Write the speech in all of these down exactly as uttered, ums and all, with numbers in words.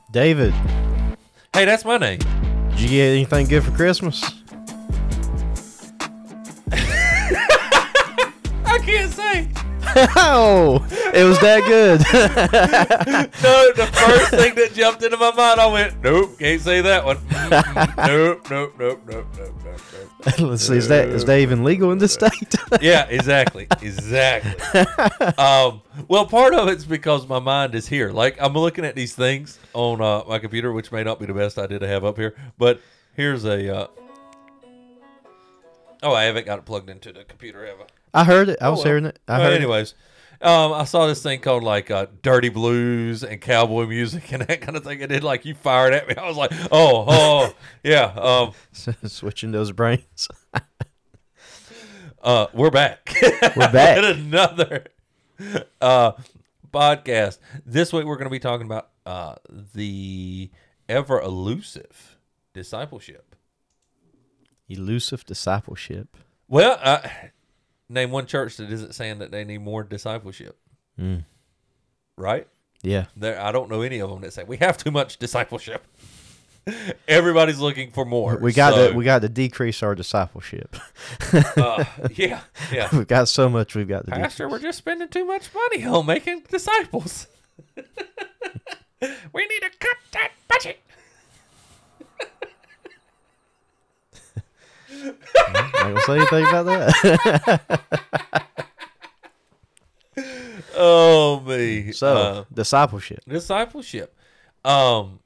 David. Hey, that's my name. Did you get anything good for Christmas? I can't say. Oh, it was that good. No, the first thing that jumped into my mind, I went, nope, can't say that one. Mm-mm. Nope, nope, nope, nope, nope, nope, nope. Let's see, is that is that even legal in this state? Yeah, exactly, exactly. Um, well, part of it's because my mind is here. Like, I'm looking at these things on uh, my computer, which may not be the best idea to have up here, but here's a... Uh... Oh, I haven't got it plugged into the computer, have I? I heard it. I Oh, was well. hearing it. I Well, heard anyways, um, I saw this thing called like uh, Dirty Blues and cowboy music and that kind of thing. And then like you fired at me. I was like, oh, oh, yeah. Um, it. Switching those brains. uh, we're back. We're back. With another uh, podcast. This week we're going to be talking about uh, the ever elusive discipleship. Elusive discipleship. Well, uh, name one church that isn't saying that they need more discipleship. Mm. Right? Yeah. There, I don't know any of them that say we have too much discipleship. Everybody's looking for more. We got so, to we got to decrease our discipleship. uh, yeah, yeah. We've got so much we've got to do. Pastor, we're just spending too much money on making disciples. We need to cut that budget. I'm not gonna say anything about that. Oh me. So uh, discipleship. discipleship. Um,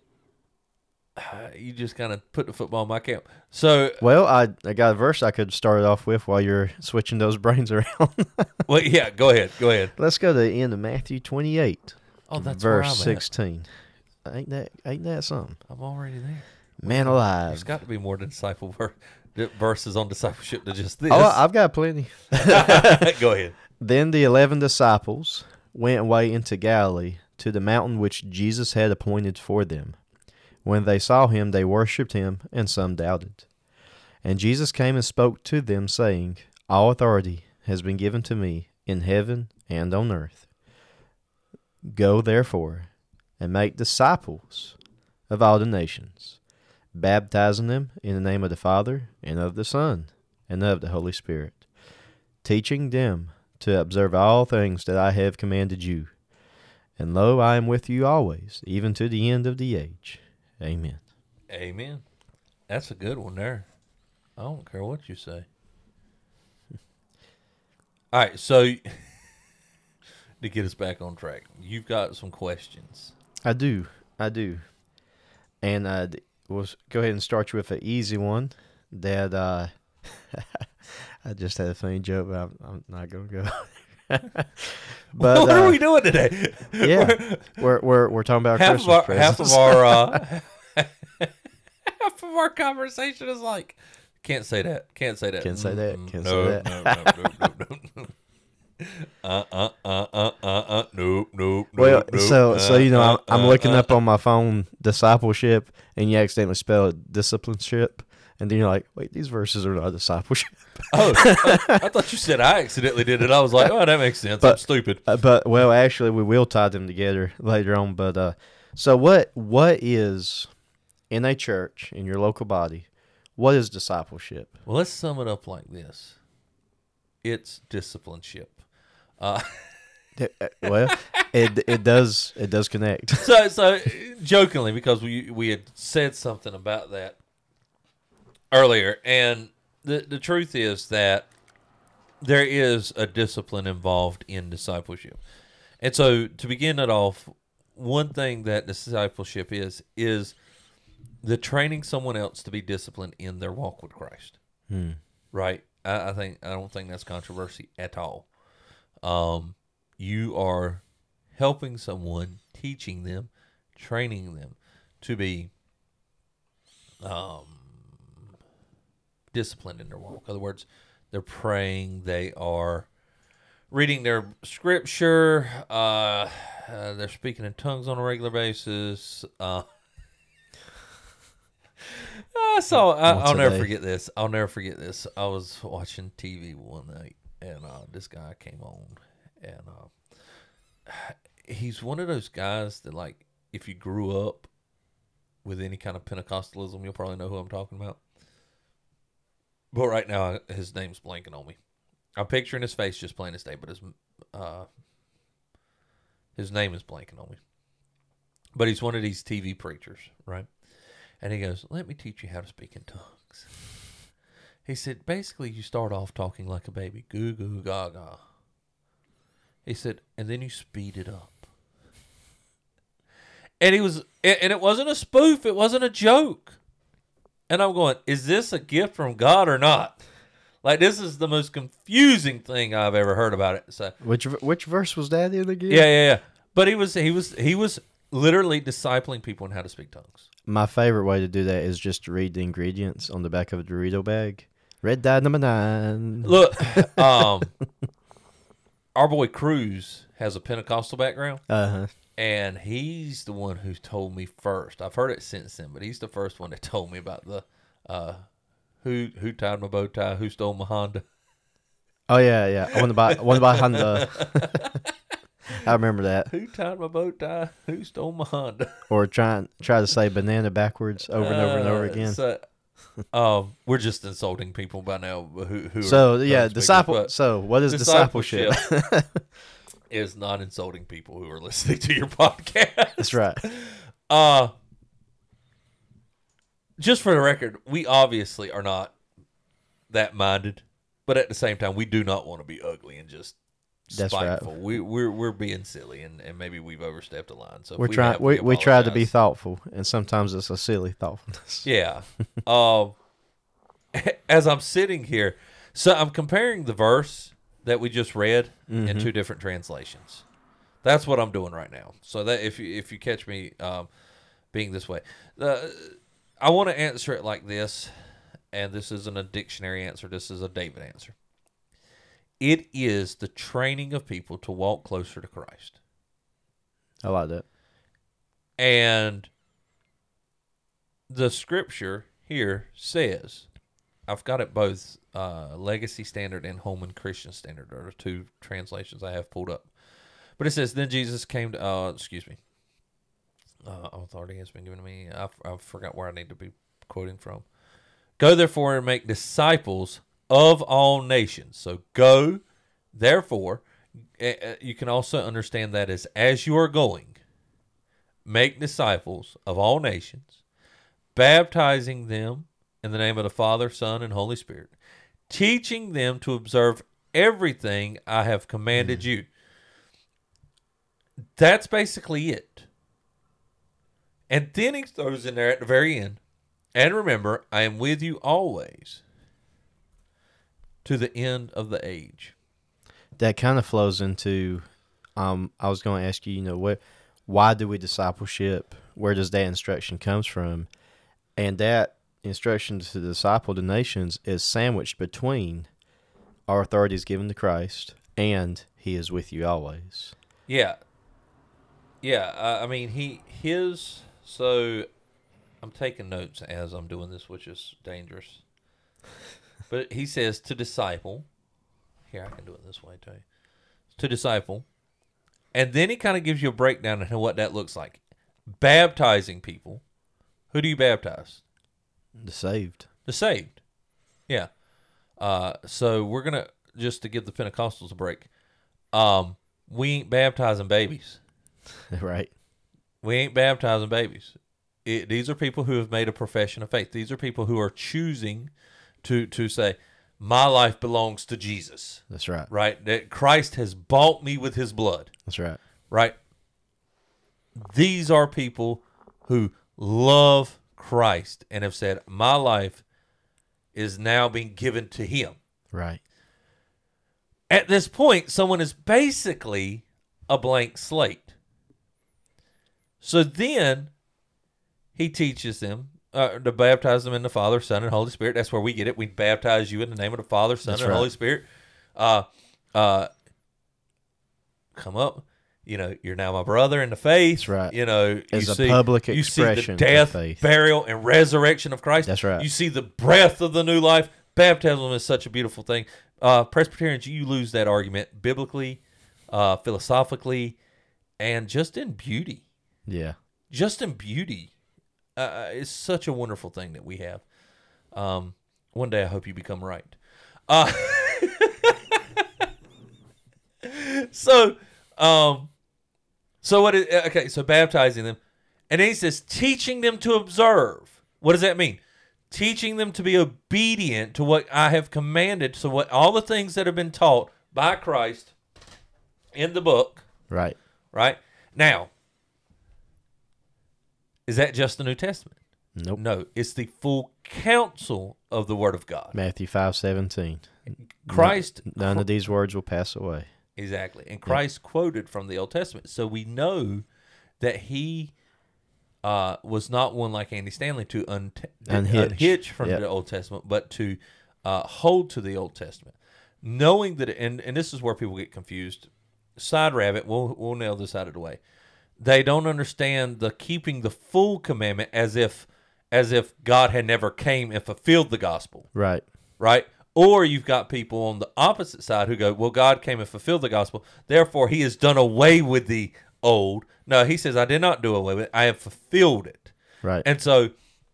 you just kind of put the football in my camp. So, Well, I I got a verse I could start it off with while you're switching those brains around. well, yeah. Go ahead. Go ahead. Let's go to the end of Matthew twenty-eight, Oh, that's where I'm verse at. sixteen. Ain't that ain't that something? I'm already there. Man alive. There's got to be more than disciple ver- verses on discipleship than just this. Oh, I've got plenty. Go ahead. Then the eleven disciples went away into Galilee to the mountain which Jesus had appointed for them. When they saw him, they worshipped him, and some doubted. And Jesus came and spoke to them, saying, All authority has been given to me in heaven and on earth. Go, therefore, and make disciples of all the nations, baptizing them in the name of the Father, and of the Son, and of the Holy Spirit, teaching them to observe all things that I have commanded you. And lo, I am with you always, even to the end of the age. Amen. Amen. That's a good one there. I don't care what you say. All right, so to get us back on track, you've got some questions. I do. I do. And uh, we'll go ahead and start you with an easy one that uh, I just had a funny joke, but I'm, I'm not going to go. But what uh, are we doing today? Yeah, we're we're we're talking about half Christmas of our presents. half of our uh, half of our conversation is like, can't say that, can't say that, Can't say that, Mm, can't no, say that. no, no, no, no, no, no. Uh, uh, uh, uh, uh, uh, nope, nope, Well, nope, so nope, so you know, uh, I'm, I'm uh, looking uh, up on my phone discipleship, and you accidentally spell it discipleship, and then you're like, wait, these verses are not discipleship. Oh, I, I thought you said I accidentally did it. I was like, oh, that makes sense. I'm But- stupid. Uh, but well, actually, we will tie them together later on. But uh, so what? What is in a church in your local body? What is discipleship? Well, let's sum it up like this. It's discipleship. Uh, Uh, well, it it does it does connect. so, so jokingly, because we we had said something about that earlier, and the the truth is that there is a discipline involved in discipleship. And so, to begin it off, one thing that discipleship is is the training someone else to be disciplined in their walk with Christ. Hmm. Right? I, I think I don't think that's controversy at all. Um, you are helping someone, teaching them, training them to be um, disciplined in their walk. In other words, they're praying, they are reading their scripture, uh, uh, they're speaking in tongues on a regular basis. Uh, I saw. I, Once I'll a never day. forget this. I'll never forget this. I was watching T V one night, and uh, this guy came on, and uh, he's one of those guys that like if you grew up with any kind of Pentecostalism, you'll probably know who I'm talking about. But right now, his name's blanking on me. I'm picturing his face just plain as day, but his uh, his name is blanking on me. But he's one of these T V preachers, right? And he goes, let me teach you how to speak in tongues. He said, basically, you start off talking like a baby. Goo, goo, gaga. He said, and then you speed it up. And he was, and it wasn't a spoof. It wasn't a joke. And I'm going, is this a gift from God or not? Like, this is the most confusing thing I've ever heard about it. So, Which which verse was that in again? yeah, yeah, yeah. But he was, he was, he was literally discipling people in how to speak tongues. My favorite way to do that is just to read the ingredients on the back of a Dorito bag. Red dye number nine. Look, um, our boy Cruz has a Pentecostal background, Uh-huh. and he's the one who told me first. I've heard it since then, but he's the first one that told me about the uh, who who tied my bow tie, who stole my Honda. Oh, yeah, yeah. I want to buy, I want to buy Honda. I remember that. Who tied my bow tie? Who stole my Honda? Or try, try to say banana backwards over and over and over Uh, again. So, um, we're just insulting people by now. Who, who So, are yeah, tongue speakers, disciple. but So, what is discipleship? is not insulting people who are listening to your podcast. That's right. Uh, just for the record, we obviously are not that minded, but at the same time, we do not want to be ugly and just That's right. spiteful. We, we're we're being silly, and, and maybe we've overstepped the line. So if We're we trying. have, We, we try to be apologize. thoughtful, and sometimes it's a silly thoughtfulness. Yeah. um, as I'm sitting here, so I'm comparing the verse that we just read in Mhm. two different translations. That's what I'm doing right now. So that if you if you catch me um, being this way, uh, I want to answer it like this, and this isn't a dictionary answer. This is a David answer. It is the training of people to walk closer to Christ. I like that. And the scripture here says, I've got it both uh, Legacy Standard and Holman Christian Standard are the two translations I have pulled up. But it says, then Jesus came to, uh, excuse me, uh, authority has been given to me. I, I forgot where I need to be quoting from. Go therefore and make disciples of all nations. So go, therefore, uh, you can also understand that as as you are going, make disciples of all nations, baptizing them in the name of the Father, Son, and Holy Spirit, teaching them to observe everything I have commanded mm. you. That's basically it. And then he throws in there at the very end, and remember, I am with you always to the end of the age. That kind of flows into, um, I was going to ask you, you know, what, why do we discipleship? Where does that instruction comes from? And that instruction to disciple the nations is sandwiched between our authority is given to Christ and he is with you always. Yeah. Yeah, uh, I mean, he his, so I'm taking notes as I'm doing this, which is dangerous. But he says to disciple. Here, I can do it this way, too. To disciple. And then he kind of gives you a breakdown of what that looks like. Baptizing people. Who do you baptize? The saved. The saved. Yeah. Uh, so we're going to, just to give the Pentecostals a break, um, we ain't baptizing babies. Right. We ain't baptizing babies. It, these are people who have made a profession of faith. These are people who are choosing to to say, my life belongs to Jesus. That's right. Right? That Christ has bought me with his blood. That's right. Right? These are people who love Christ and have said, my life is now being given to him. Right. At this point, someone is basically a blank slate. So then he teaches them uh, to baptize them in the Father, Son, and Holy Spirit. That's where we get it. We baptize you in the name of the Father, Son, That's and right. Holy Spirit. Uh, uh, come up. You know, you're now my brother in the faith. That's right. You know, As you a see, public you see expression the of death, faith. burial, and resurrection of Christ. That's right. You see the breath of the new life. Baptism is such a beautiful thing. Uh, Presbyterians, you lose that argument biblically, uh, philosophically, and just in beauty. Yeah. just in beauty. Uh, it's such a wonderful thing that we have. Um, one day I hope you become right. Uh, so, um, so what is, okay, so baptizing them. And then he says, teaching them to observe. What does that mean? Teaching them to be obedient to what I have commanded. So what all the things that have been taught by Christ in the book. Right. Right? Now, is that just the New Testament? Nope. No, it's the full counsel of the Word of God. Matthew five seventeen. Christ. None, none of these words will pass away. Exactly. And Christ yep. quoted from the Old Testament. So we know that he uh, was not one like Andy Stanley to un- unhitch. unhitch from yep. the Old Testament, but to uh, hold to the Old Testament. Knowing that, and, and this is where people get confused. Side rabbit, we'll, we'll nail this out of the way. They don't understand the keeping the full commandment as if as if God had never came and fulfilled the gospel. Right. Right? Or you've got people on the opposite side who go, well, God came and fulfilled the gospel, therefore he has done away with the old. No, he says, I did not do away with it. I have fulfilled it. Right. And so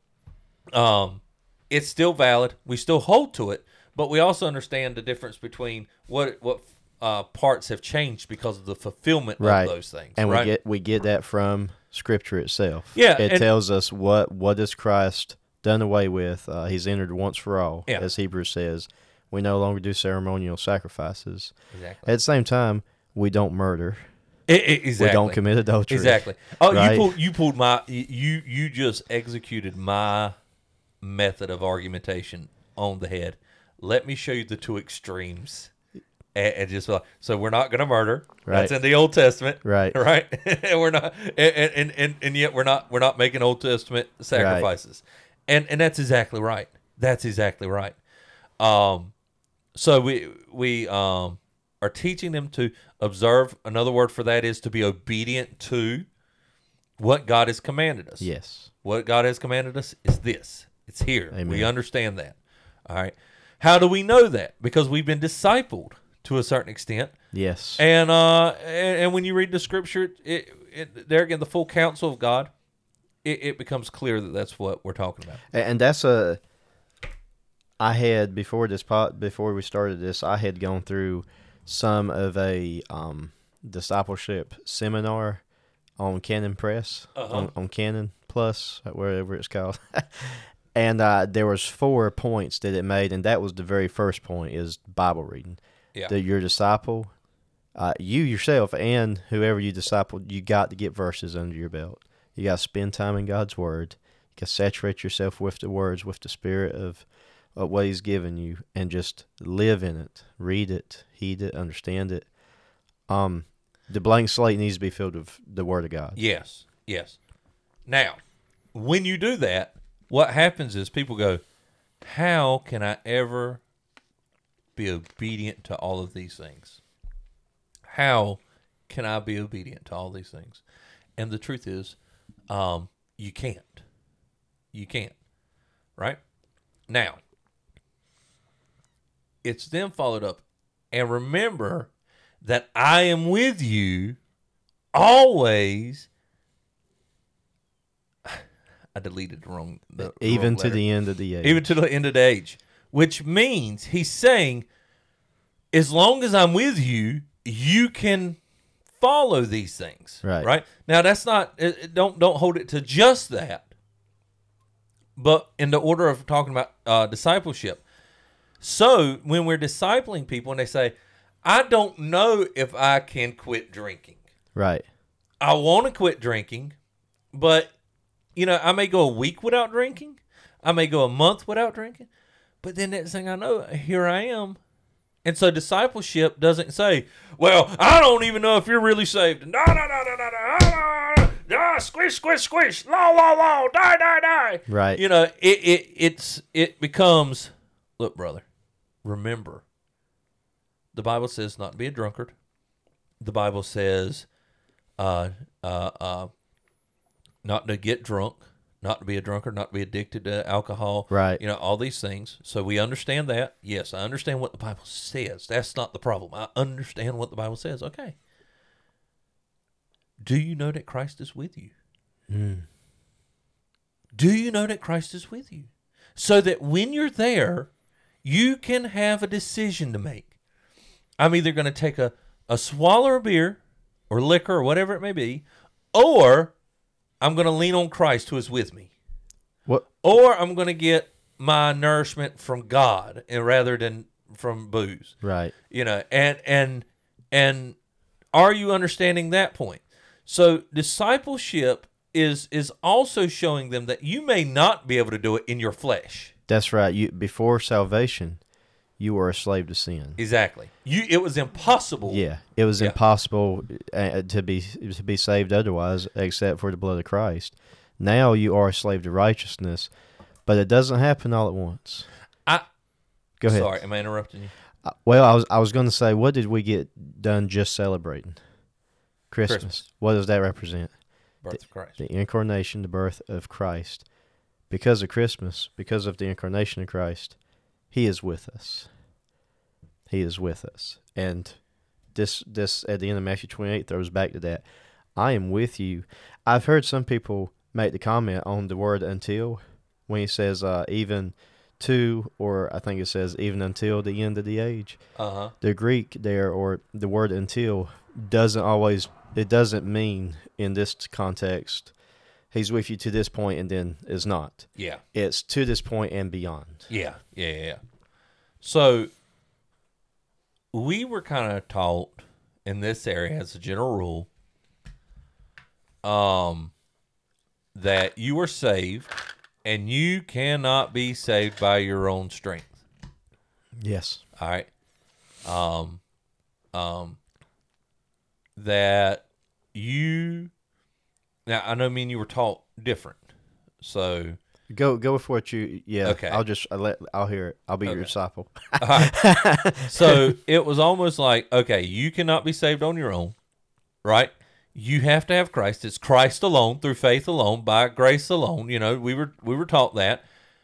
um, it's still valid. We still hold to it, but we also understand the difference between what what uh, parts have changed because of the fulfillment right. of those things. And right? we get we get that from Scripture itself. Yeah, it and, tells us what what is Christ done away with. Uh, he's entered once for all, yeah. as Hebrews says. We no longer do ceremonial sacrifices. Exactly. At the same time, we don't murder. It, it, exactly. We don't commit adultery. Exactly. Oh, right? you pulled you pulled my you you just executed my method of argumentation on the head. Let me show you the two extremes. And, and just so we're not going to murder. Right. That's in the Old Testament. Right. Right. And we're not, and, and and and yet we're not we're not making Old Testament sacrifices. Right. And and that's exactly right. That's exactly right. Um, so we we um are teaching them to observe. Another word for that is to be obedient to what God has commanded us. Yes. What God has commanded us is this. It's here. Amen. We understand that. All right. How do we know that? Because we've been discipled to a certain extent. Yes. And uh, and, and when you read the Scripture, it, it, there again, the full counsel of God, it, it becomes clear that that's what we're talking about. And that's a. I had before this pot before we started this, I had gone through some of a um, discipleship seminar on Canon Press, uh-huh. on, on Canon Plus, wherever it's called. And uh, there was four points that it made, and that was the very first point, is Bible reading. Yeah. That your disciple, uh, you yourself and whoever you disciple, you got to get verses under your belt. You got to spend time in God's Word. You got to saturate yourself with the words, with the spirit of, of what He's given you, and just live in it. Read it, heed it, understand it. Um, the blank slate needs to be filled with the Word of God. Yes, yes. Now, when you do that, what happens is people go, how can I ever be obedient to all of these things? How can I be obedient to all these things? And the truth is, um, you can't. You can't. Right? Now, it's then followed up. And remember that I am with you always. I deleted the wrong. The Even wrong to letter. the end of the age. Even to the end of the age. Which means he's saying, as long as I'm with you, you can follow these things. Right. Right? Now, that's not, it, don't don't hold it to just that. But in the order of talking about uh, discipleship. So, when we're discipling people and they say, I don't know if I can quit drinking. Right. I want to quit drinking, but, you know, I may go a week without drinking. I may go a month without drinking. But then next thing I know, here I am. And so discipleship doesn't say, well, I don't even know if you're really saved. No, no, no, no, no, no, no, no, squish, squish, squish, law, law, law, die, die, die. Right. You know, it, it, it's, it becomes, look, brother, remember, the Bible says not to be a drunkard. The Bible says uh, uh, uh, not to get drunk, not to be a drunkard, not to be addicted to alcohol. Right. You know, all these things. So we understand that. Yes, I understand what the Bible says. That's not the problem. I understand what the Bible says. Okay. Do you know that Christ is with you? Mm. Do you know that Christ is with you? So that when you're there, you can have a decision to make. I'm either going to take a, a swallow of beer or liquor or whatever it may be, or I'm going to lean on Christ who is with me. What? Or I'm going to get my nourishment from God and rather than from booze. Right. You know, and and and are you understanding that point? So discipleship is is also showing them that you may not be able to do it in your flesh. That's right. You before salvation, you were a slave to sin. Exactly. You it was impossible. Yeah, it was Yeah. impossible uh, to be to be saved otherwise, except for the blood of Christ. Now you are a slave to righteousness, but it doesn't happen all at once. I Go ahead. Sorry, am I interrupting you? Uh, Well, I was I was going to say, what did we get done just celebrating? Christmas. Christmas. What does that represent? Birth of Christ. The incarnation, the birth of Christ. Because of Christmas, because of the incarnation of Christ, He is with us. He is with us. And this this at the end of Matthew twenty-eight throws back to that. I am with you. I've heard some people make the comment on the word until when he says uh, even to, or I think it says even until the end of the age. Uh-huh. The Greek there, or the word until, doesn't always, it doesn't mean in this context, He's with you to this point and then is not. Yeah. It's to this point and beyond. Yeah. Yeah, yeah, yeah. So we were kind of taught in this area as a general rule um that you are saved and you cannot be saved by your own strength. Yes. All right. Um, um, that you, now I know me and you were taught different. So, Go go with what you, yeah. Okay. I'll just, I'll, let, I'll hear it. I'll be your Okay. disciple. all right. So it was almost like, okay, you cannot be saved on your own, right? You have to have Christ. It's Christ alone, through faith alone, by grace alone. You know, we were we were taught that.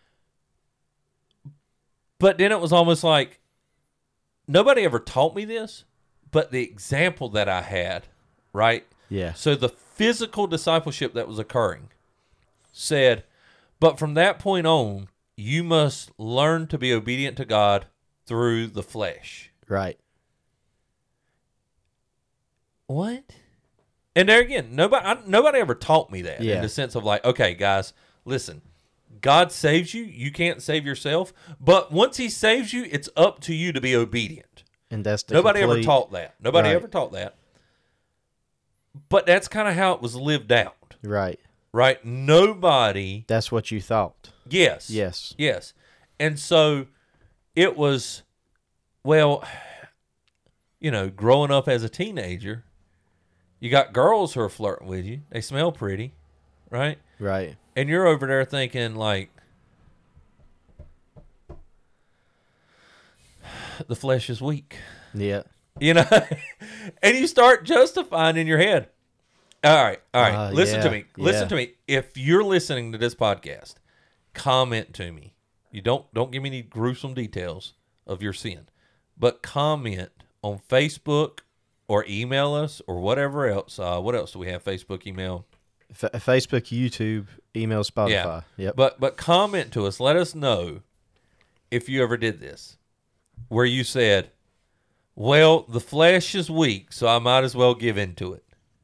But then it was almost like nobody ever taught me this, but the example that I had, right? Yeah. So the physical discipleship that was occurring said, but from that point on, you must learn to be obedient to God through the flesh. Right. What? And there again, nobody I, nobody ever taught me that Yeah. in the sense of like, okay, guys, listen, God saves you. You can't save yourself. But once He saves you, it's up to you to be obedient. And that's the Nobody complete, ever taught that. Nobody Right. ever taught that. But that's kind of how it was lived out, Right. right? Nobody. That's what you thought. Yes. Yes. Yes. And so it was, well, you know, growing up as a teenager, you got girls who are flirting with you. They smell pretty, right? Right. And you're over there thinking, like, the flesh is weak, Yeah. you know? And you start justifying in your head. All right, all right. Uh, listen to yeah, me. Listen yeah. to me. If you're listening to this podcast, comment to me. You don't don't give me any gruesome details of your sin, but comment on Facebook or email us or whatever else. Uh, what else do we have? Facebook, email. F- Facebook, YouTube, email, Spotify. Yeah. Yep. But but comment to us. Let us know if you ever did this, where you said, "Well, the flesh is weak, so I might as well give in to it,"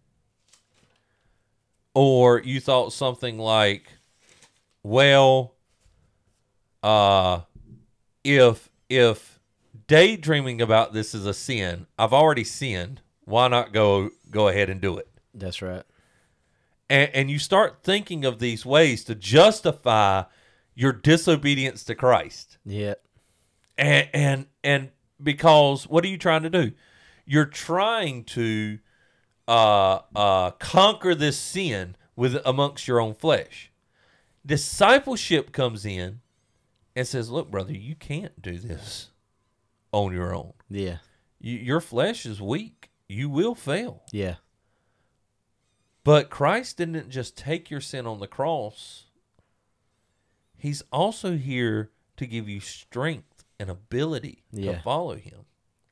or you thought something like, "Well, uh, if if daydreaming about this is a sin, I've already sinned. Why not go go ahead and do it?" That's right. And, and you start thinking of these ways to justify your disobedience to Christ. Yeah. And, and and because what are you trying to do? You're trying to uh, uh, conquer this sin with amongst your own flesh. Discipleship comes in and says, "Look, brother, you can't do this on your own. Yeah. You, your flesh is weak. You will fail." Yeah. But Christ didn't just take your sin on the cross. He's also here to give you strength and ability Yeah. to follow Him.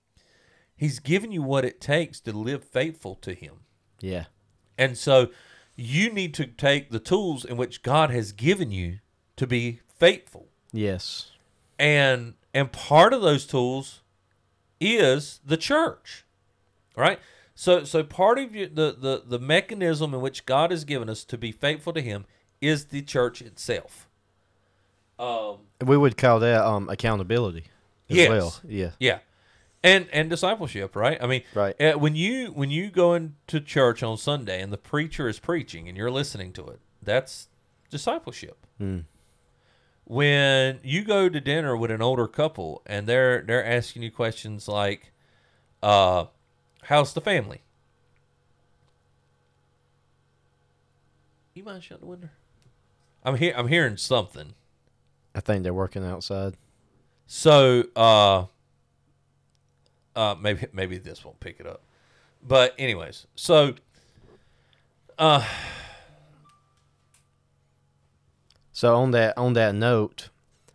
He's given you what it takes to live faithful to Him. Yeah. And so you need to take the tools in which God has given you to be faithful. Yes. And and part of those tools is the church, right? So so part of you, the, the, the mechanism in which God has given us to be faithful to him is the church itself. Um, We would call that um, accountability as yes. well. Yeah. Yeah. And and discipleship, right? I mean, Right. uh, when you when you go into church on Sunday and the preacher is preaching and you're listening to it, that's discipleship. Mm. When you go to dinner with an older couple and they're they're asking you questions like, uh, how's the family? You mind shutting the window? I'm here. I'm hearing something. I think they're working outside. So, uh, uh, maybe maybe this won't pick it up. But anyways, so, uh, So on that on that note,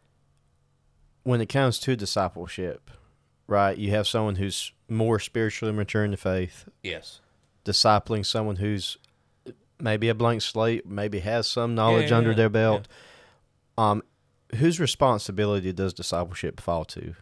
when it comes to discipleship, right, you have someone who's more spiritually mature in the faith, yes, discipling someone who's maybe a blank slate, maybe has some knowledge yeah, under yeah, their belt. Um, whose responsibility does discipleship fall to?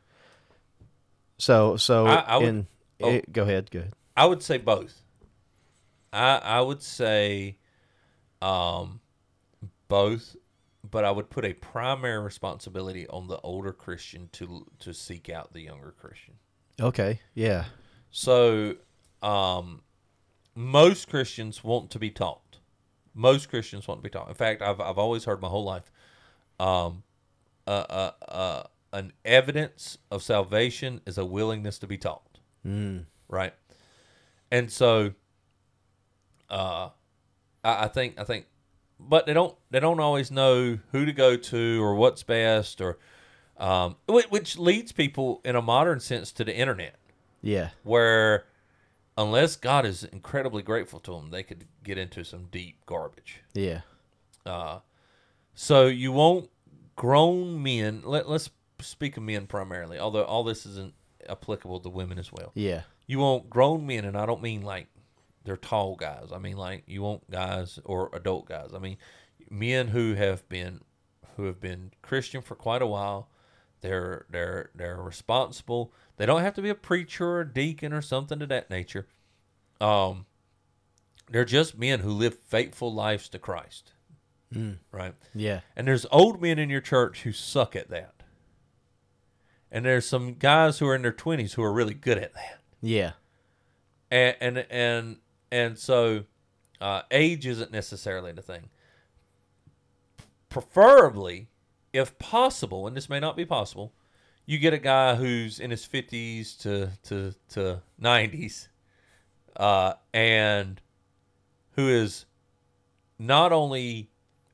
So, so I- I would- in oh. it, go ahead, go ahead. I would say both. I I would say, um, both, but I would put a primary responsibility on the older Christian to to seek out the younger Christian. Okay, yeah, So, um, most Christians want to be taught. Most Christians want to be taught. In fact, I've I've always heard my whole life, um, uh, uh, uh, an evidence of salvation is a willingness to be taught. mm. Right, and so, uh, I, I think I think, but they don't they don't always know who to go to or what's best, or um, which, which leads people in a modern sense to the internet, yeah, where unless God is incredibly grateful to them, they could get into some deep garbage. yeah, Uh, so you won't grown men. Let, let's speak of men primarily, although all this isn't applicable to women as well. yeah, You want grown men, and I don't mean like they're tall guys. I mean like you want guys or adult guys. I mean men who have been who have been Christian for quite a while. They're they're they're responsible. They don't have to be a preacher or a deacon or something to that nature. Um, they're just men who live faithful lives to Christ, mm. right? yeah, And there's old men in your church who suck at that. And there's some guys who are in their twenties who are really good at that. yeah, And and and, and so uh, age isn't necessarily the thing. Preferably, if possible, and this may not be possible, you get a guy who's in his fifties to to to nineties, uh, and who is not only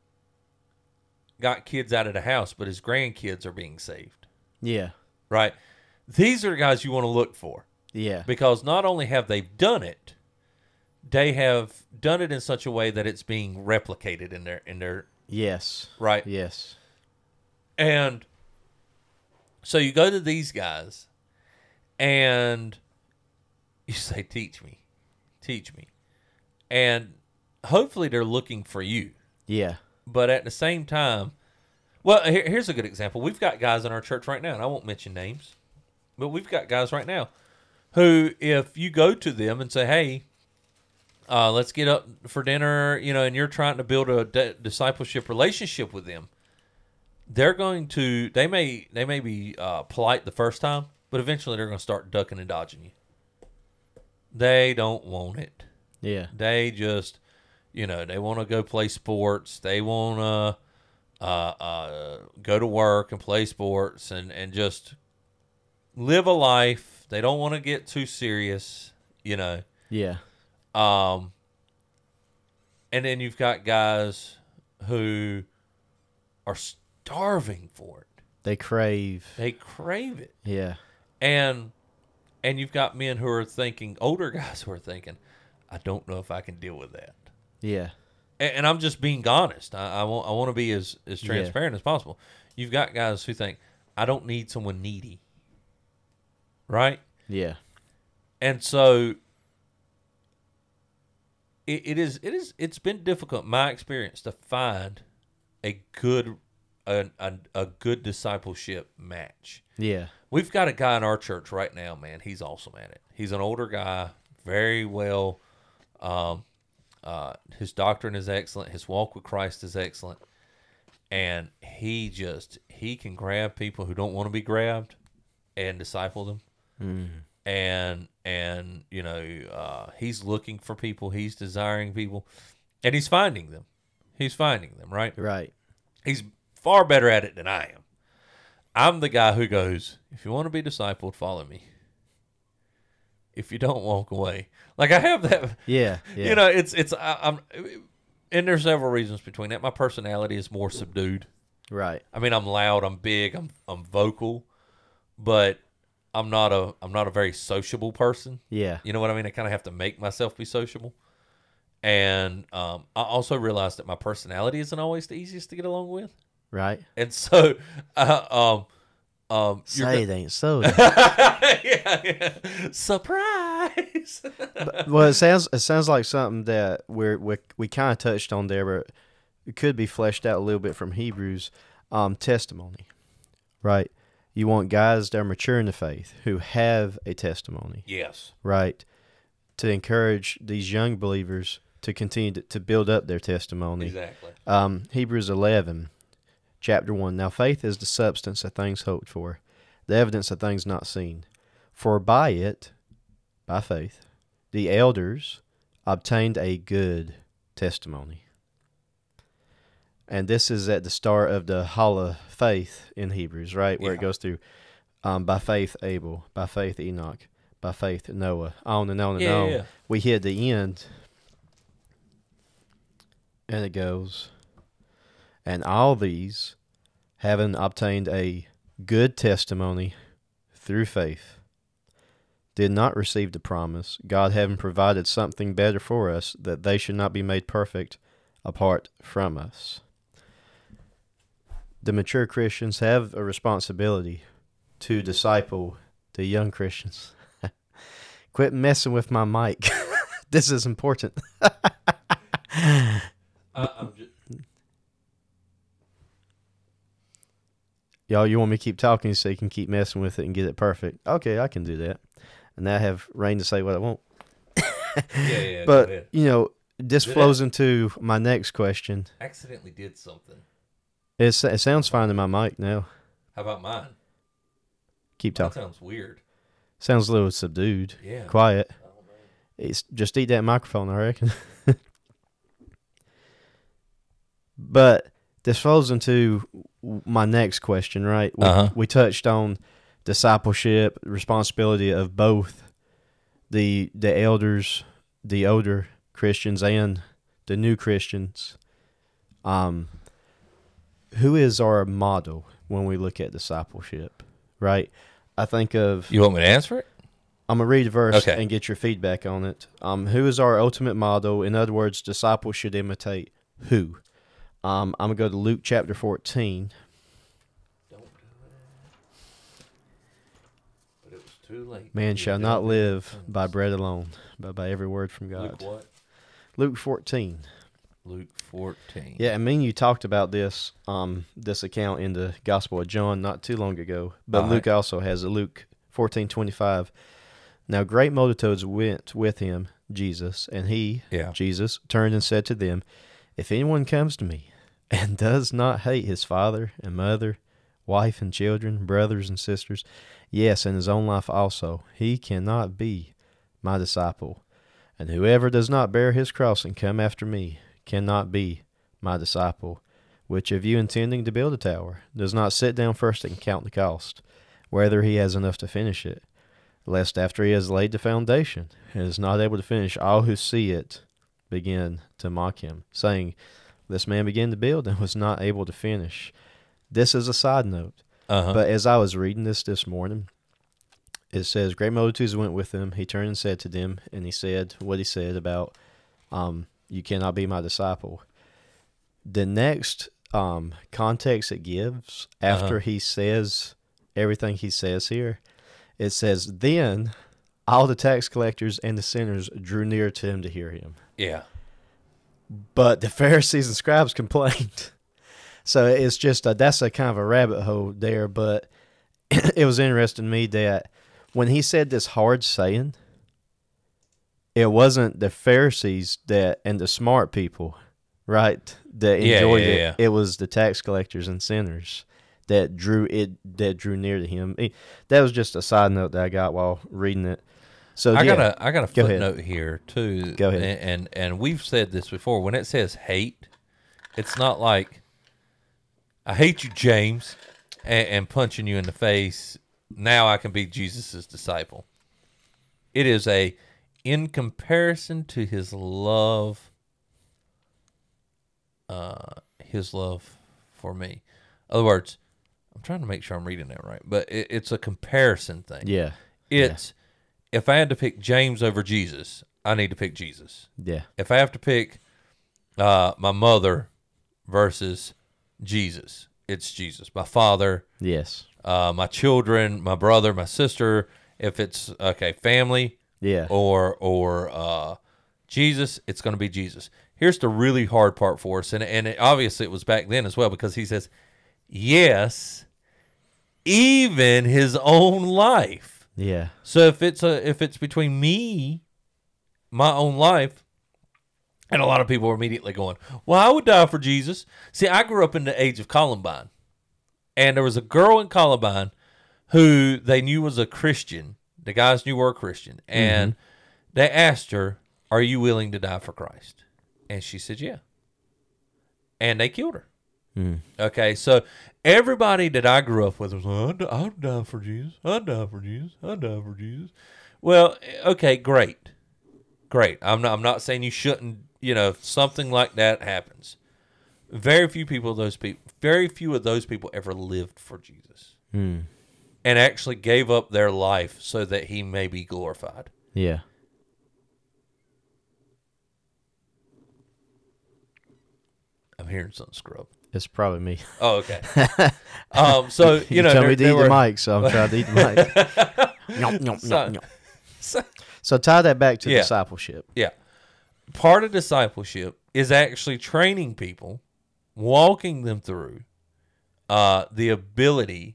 got kids out of the house, but his grandkids are being saved. yeah, Right? These are the guys you want to look for, yeah, because not only have they done it, they have done it in such a way that it's being replicated in their in their yes, right. yes, And so you go to these guys and you say, teach me, teach me. And hopefully they're looking for you. yeah, But at the same time, well, here, here's a good example. We've got guys in our church right now, and I won't mention names, but we've got guys right now who, if you go to them and say, hey, uh, let's get up for dinner, you know, and you're trying to build a d- discipleship relationship with them, they're going to, they may, they may be uh, polite the first time, but eventually they're going to start ducking and dodging you. They don't want it. yeah, They just, you know, they want to go play sports. They want to uh, uh, go to work and play sports and, and just live a life. They don't want to get too serious, you know. yeah, Um, and then you've got guys who are starving for it. they crave, They crave it. yeah, And and you've got men who are thinking, older guys who are thinking, I don't know if I can deal with that. yeah, And, and I'm just being honest. I, I want I want to be as, as Yeah. transparent as possible. You've got guys who think, I don't need someone needy. Right? yeah, And so it, it is it is it's been difficult, my experience, to find a good a, a, a good discipleship match. Yeah. We've got a guy in our church right now, man. He's awesome at it. He's an older guy, very well. Um, uh, his doctrine is excellent. His walk with Christ is excellent, and he just he can grab people who don't want to be grabbed and disciple them. Mm. And and you know uh, he's looking for people. He's desiring people, and he's finding them. He's finding them. Right. Right. He's far better at it than I am. I'm the guy who goes, if you want to be discipled, follow me. If you don't, walk away. Like I have that. Yeah. yeah. You know, it's it's I, I'm, and there's several reasons between that. My personality is more subdued. Right. I mean, I'm loud. I'm big. I'm I'm vocal, but I'm not a I'm not a very sociable person. Yeah. You know what I mean? I kind of have to make myself be sociable. And um, I also realized that my personality isn't always the easiest to get along with. Right. And so, uh, um, um, Say it ain't so. yeah, yeah. Surprise. But, well, it sounds it sounds like something that we're, we we kind of touched on there, but it could be fleshed out a little bit from Hebrews. Um, testimony, right? You want guys that are mature in the faith who have a testimony, Yes. right? To encourage these young believers to continue to, to build up their testimony. Exactly. Um, Hebrews eleven, chapter one. Now faith is the substance of things hoped for, the evidence of things not seen. For by it, by faith, the elders obtained a good testimony. And this is at the start of the Hall of Faith in Hebrews, right? Where Yeah. it goes through um, by faith Abel, by faith Enoch, by faith Noah, on and on and Yeah, on. yeah, yeah. We hit the end, and it goes, and all these, having obtained a good testimony through faith, did not receive the promise, God having provided something better for us, that they should not be made perfect apart from us. The mature Christians have a responsibility to disciple the young Christians. Quit messing with my mic. This is important. I, I'm just, Y'all, you want me to keep talking so you can keep messing with it and get it perfect? Okay, I can do that. And now I have Rain to say what I want. yeah, yeah. go But, ahead. you know, this Do flows that. into my next question. Accidentally did something. It's, it sounds fine in my mic now. How about mine? Keep That talking. sounds weird. Sounds a little subdued, Yeah. quiet. I don't know. It's just eat that microphone, I reckon. But this flows into my next question, right? We, Uh-huh. we touched on discipleship, responsibility of both the the elders, the older Christians, and the new Christians. Um, who is our model when we look at discipleship, right? I think of You want me to answer it? I'm gonna read a verse Okay. and get your feedback on it. Um, who is our ultimate model? In other words, disciples should imitate who? Um, I'm gonna go to Luke chapter fourteen. Don't do it. But it was too late. Man You shall did not it. live by bread alone, but by every word from God. Luke what? Luke fourteen. Luke fourteen. Yeah, I mean you talked about this um this account in the Gospel of John not too long ago, but All Luke also has it. Luke fourteen twenty-five. Now great multitudes went with him, Jesus, and he, Yeah. Jesus, turned and said to them, if anyone comes to me and does not hate his father and mother, wife and children, brothers and sisters, yes, and his own life also, he cannot be my disciple. And whoever does not bear his cross and come after me cannot be my disciple. Which of you intending to build a tower does not sit down first and count the cost, whether he has enough to finish it, lest after he has laid the foundation and is not able to finish, all who see it begin to mock him, saying, this man began to build and was not able to finish. This is a side note. Uh-huh. But as I was reading this this morning, it says, great multitudes went with him. He turned and said to them, and he said what he said about, um, you cannot be my disciple. The next um, context it gives, after Uh-huh. he says everything he says here, it says, then all the tax collectors and the sinners drew near to him to hear him. yeah. but the Pharisees and scribes complained. So it's just a, that's a kind of a rabbit hole there. But it was interesting to me that when he said this hard saying, it wasn't the Pharisees that and the smart people, right, that Yeah, enjoyed yeah, it. yeah. It was the tax collectors and sinners that drew it that drew near to him. It- that was just a side note that I got while reading it. So I yeah, got a I got a Go ahead. footnote here too. Go ahead. And, and and we've said this before. When it says hate, it's not like I hate you, James, and, and punching you in the face. Now I can be Jesus' disciple. It is a in comparison to his love, uh, his love for me. In other words, I'm trying to make sure I'm reading that right, but it, it's a comparison thing. yeah, It's if I had to pick James over Jesus, I need to pick Jesus. yeah, If I have to pick uh, my mother versus Jesus, it's Jesus. My father, yes, uh, my children, my brother, my sister. If it's okay, family yeah, or or uh, Jesus, it's going to be Jesus. Here's the really hard part for us, and and it, obviously it was back then as well, because he says, yes, even his own life. yeah, So if it's a if it's between me, my own life, and a lot of people are immediately going, well, I would die for Jesus. See, I grew up in the age of Columbine, and there was a girl in Columbine who they knew was a Christian. The guys knew were a Christian, and they asked her, are you willing to die for Christ? And she said, yeah. And they killed her. Mm. Okay, so everybody that I grew up with was like, I'd, I'd die for Jesus. I'd die for Jesus. I'd die for Jesus. Well, okay, great. Great. I'm not I'm not saying you shouldn't, you know, if something like that happens. Very few people those people very few of those people ever lived for Jesus. Mm. And actually gave up their life so that he may be glorified. yeah. I'm hearing something scrub. It's probably me. Oh, okay. um, so you, You know, tell there, me to there eat were, the mic, so I'm trying to eat the mic. Nyom, nyom, So- nyom, nyom. so- So tie that back to Yeah. discipleship. Yeah. Part of discipleship is actually training people, walking them through uh, the ability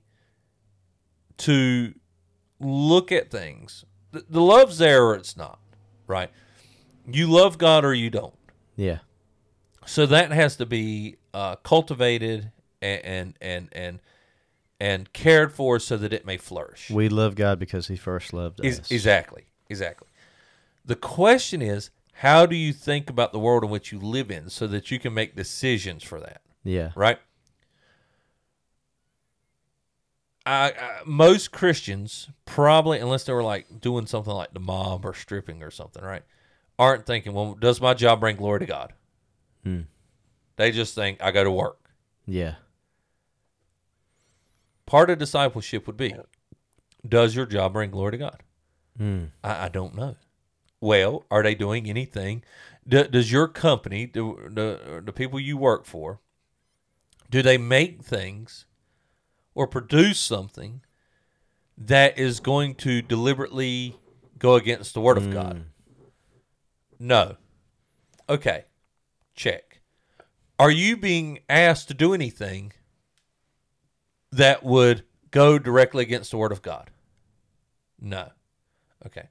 to look at things. The, the love's there or it's not, right? You love God or you don't. Yeah. So that has to be uh, cultivated and, and and and and cared for so that it may flourish. We love God because He first loved Is- us. Exactly. Exactly. The question is, how do you think about the world in which you live in so that you can make decisions for that, Yeah. right? I, I, most Christians probably, unless they were like doing something like the mob or stripping or something, right, aren't thinking, well, does my job bring glory to God? Hmm. They just think, I go to work. Yeah. Part of discipleship would be, does your job bring glory to God? Hmm. I, I don't know. Well, are they doing anything? Do, does your company, do, the, the people you work for, do they make things or produce something that is going to deliberately go against the Word of God? No. Okay. Check. Are you being asked to do anything that would go directly against the Word of God? No. Okay.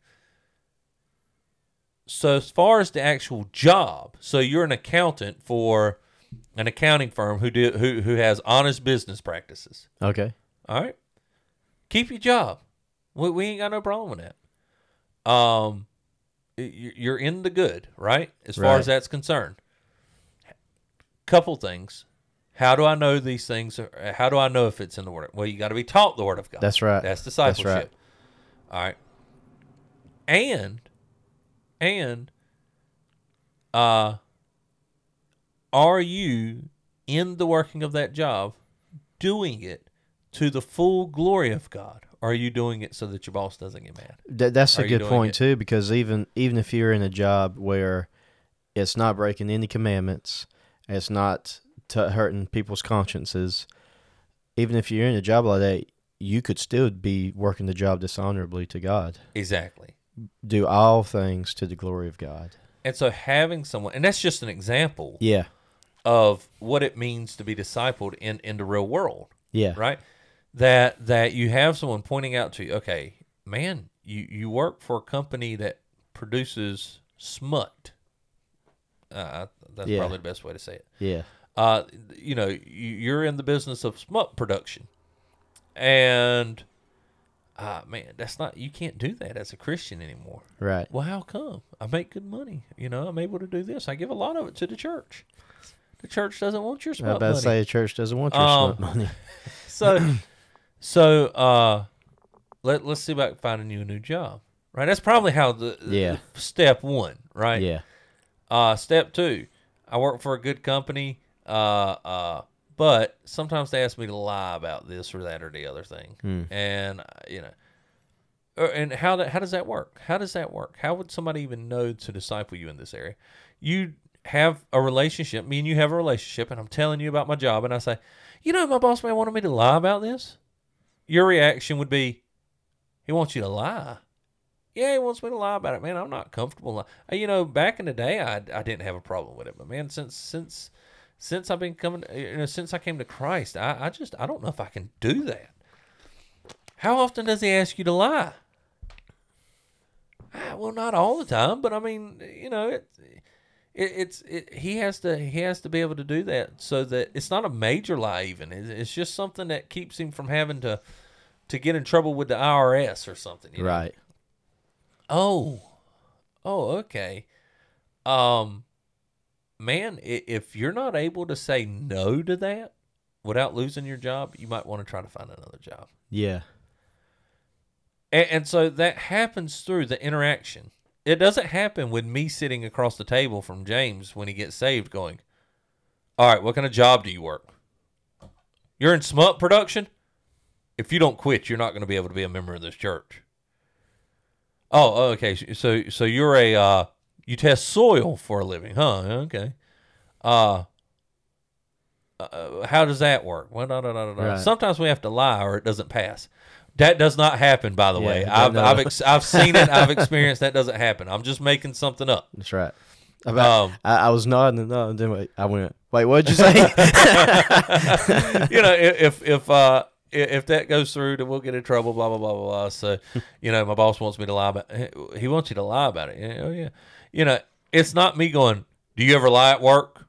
So as far as the actual job, so you're an accountant for an accounting firm who do who who has honest business practices. Okay. All right. Keep your job. We, we ain't got no problem with that. Um, y- you're in the good, right? As far Right. as that's concerned. Couple things. How do I know these things? Are, how do I know if it's in the Word? Well, you got to be taught the Word of God. That's right. That's discipleship. That's right. All right. And, and, uh, are you in the working of that job doing it to the full glory of God? Or are you doing it so that your boss doesn't get mad? That, that's Are a you good doing point it- too, because even even if you're in a job where it's not breaking any commandments, it's not t- hurting people's consciences, even if you're in a job like that, you could still be working the job dishonorably to God. Exactly. Do all things to the glory of God. And so having someone, and that's just an example Yeah. of what it means to be discipled in, in the real world, Yeah. right? That that you have someone pointing out to you, okay, man, you, you work for a company that produces smut. Uh, that's Yeah. probably the best way to say it. Yeah. Uh, you know, you, you're in the business of smut production, and uh, man, that's not, you can't do that as a Christian anymore. Right. Well, how come? I make good money. You know, I'm able to do this. I give a lot of it to the church. The church doesn't want your I was smut about money. to say the church doesn't want your Um, smut money. So, so uh, let let's see about finding you a new job. Right. That's probably how the Yeah. the step one. Right. Yeah. Uh, step two, I work for a good company, uh, uh, but sometimes they ask me to lie about this or that or the other thing. Hmm. And, uh, you know, uh, and how that, how does that work? How does that work? How would somebody even know to disciple you in this area? You have a relationship, me and you have a relationship, and I'm telling you about my job, and I say, you know, my boss man wanted me to lie about this. Your reaction would be, he wants you to lie. Yeah, he wants me to lie about it, man. I'm not comfortable. Li- You know, back in the day, I, I didn't have a problem with it, but man, since since since I've been coming, you know, since I came to Christ, I, I just I don't know if I can do that. How often does he ask you to lie? Ah, well, not all the time, but I mean, you know, it, it it's it, he has to he has to be able to do that so that it's not a major lie. Even it's, it's just something that keeps him from having to to get in trouble with the I R S or something. You know? Right. Oh, oh, okay. Um, man, i- if you're not able to say no to that without losing your job, you might want to try to find another job. Yeah. And, and so that happens through the interaction. It doesn't happen with me sitting across the table from James when he gets saved going, all right, what kind of job do you work? You're in smut production? If you don't quit, you're not going to be able to be a member of this church. Oh, okay. So, so you're a uh, you test soil for a living, huh? Okay. Uh, uh how does that work? Well, no, no, no, no. Right. Sometimes we have to lie or it doesn't pass. That does not happen, by the Yeah, way. no, I've no. I've ex- I've seen it. I've experienced that doesn't happen. I'm just making something up. That's right. About, Um, I, I was nodding and nodding. Then wait, I went, wait, what'd you say? you know, if if uh if that goes through, then we'll get in trouble. Blah blah blah blah blah. So, you know, my boss wants me to lie about. He wants you to lie about it. Yeah, oh yeah. You know, it's not me going, do you ever lie at work?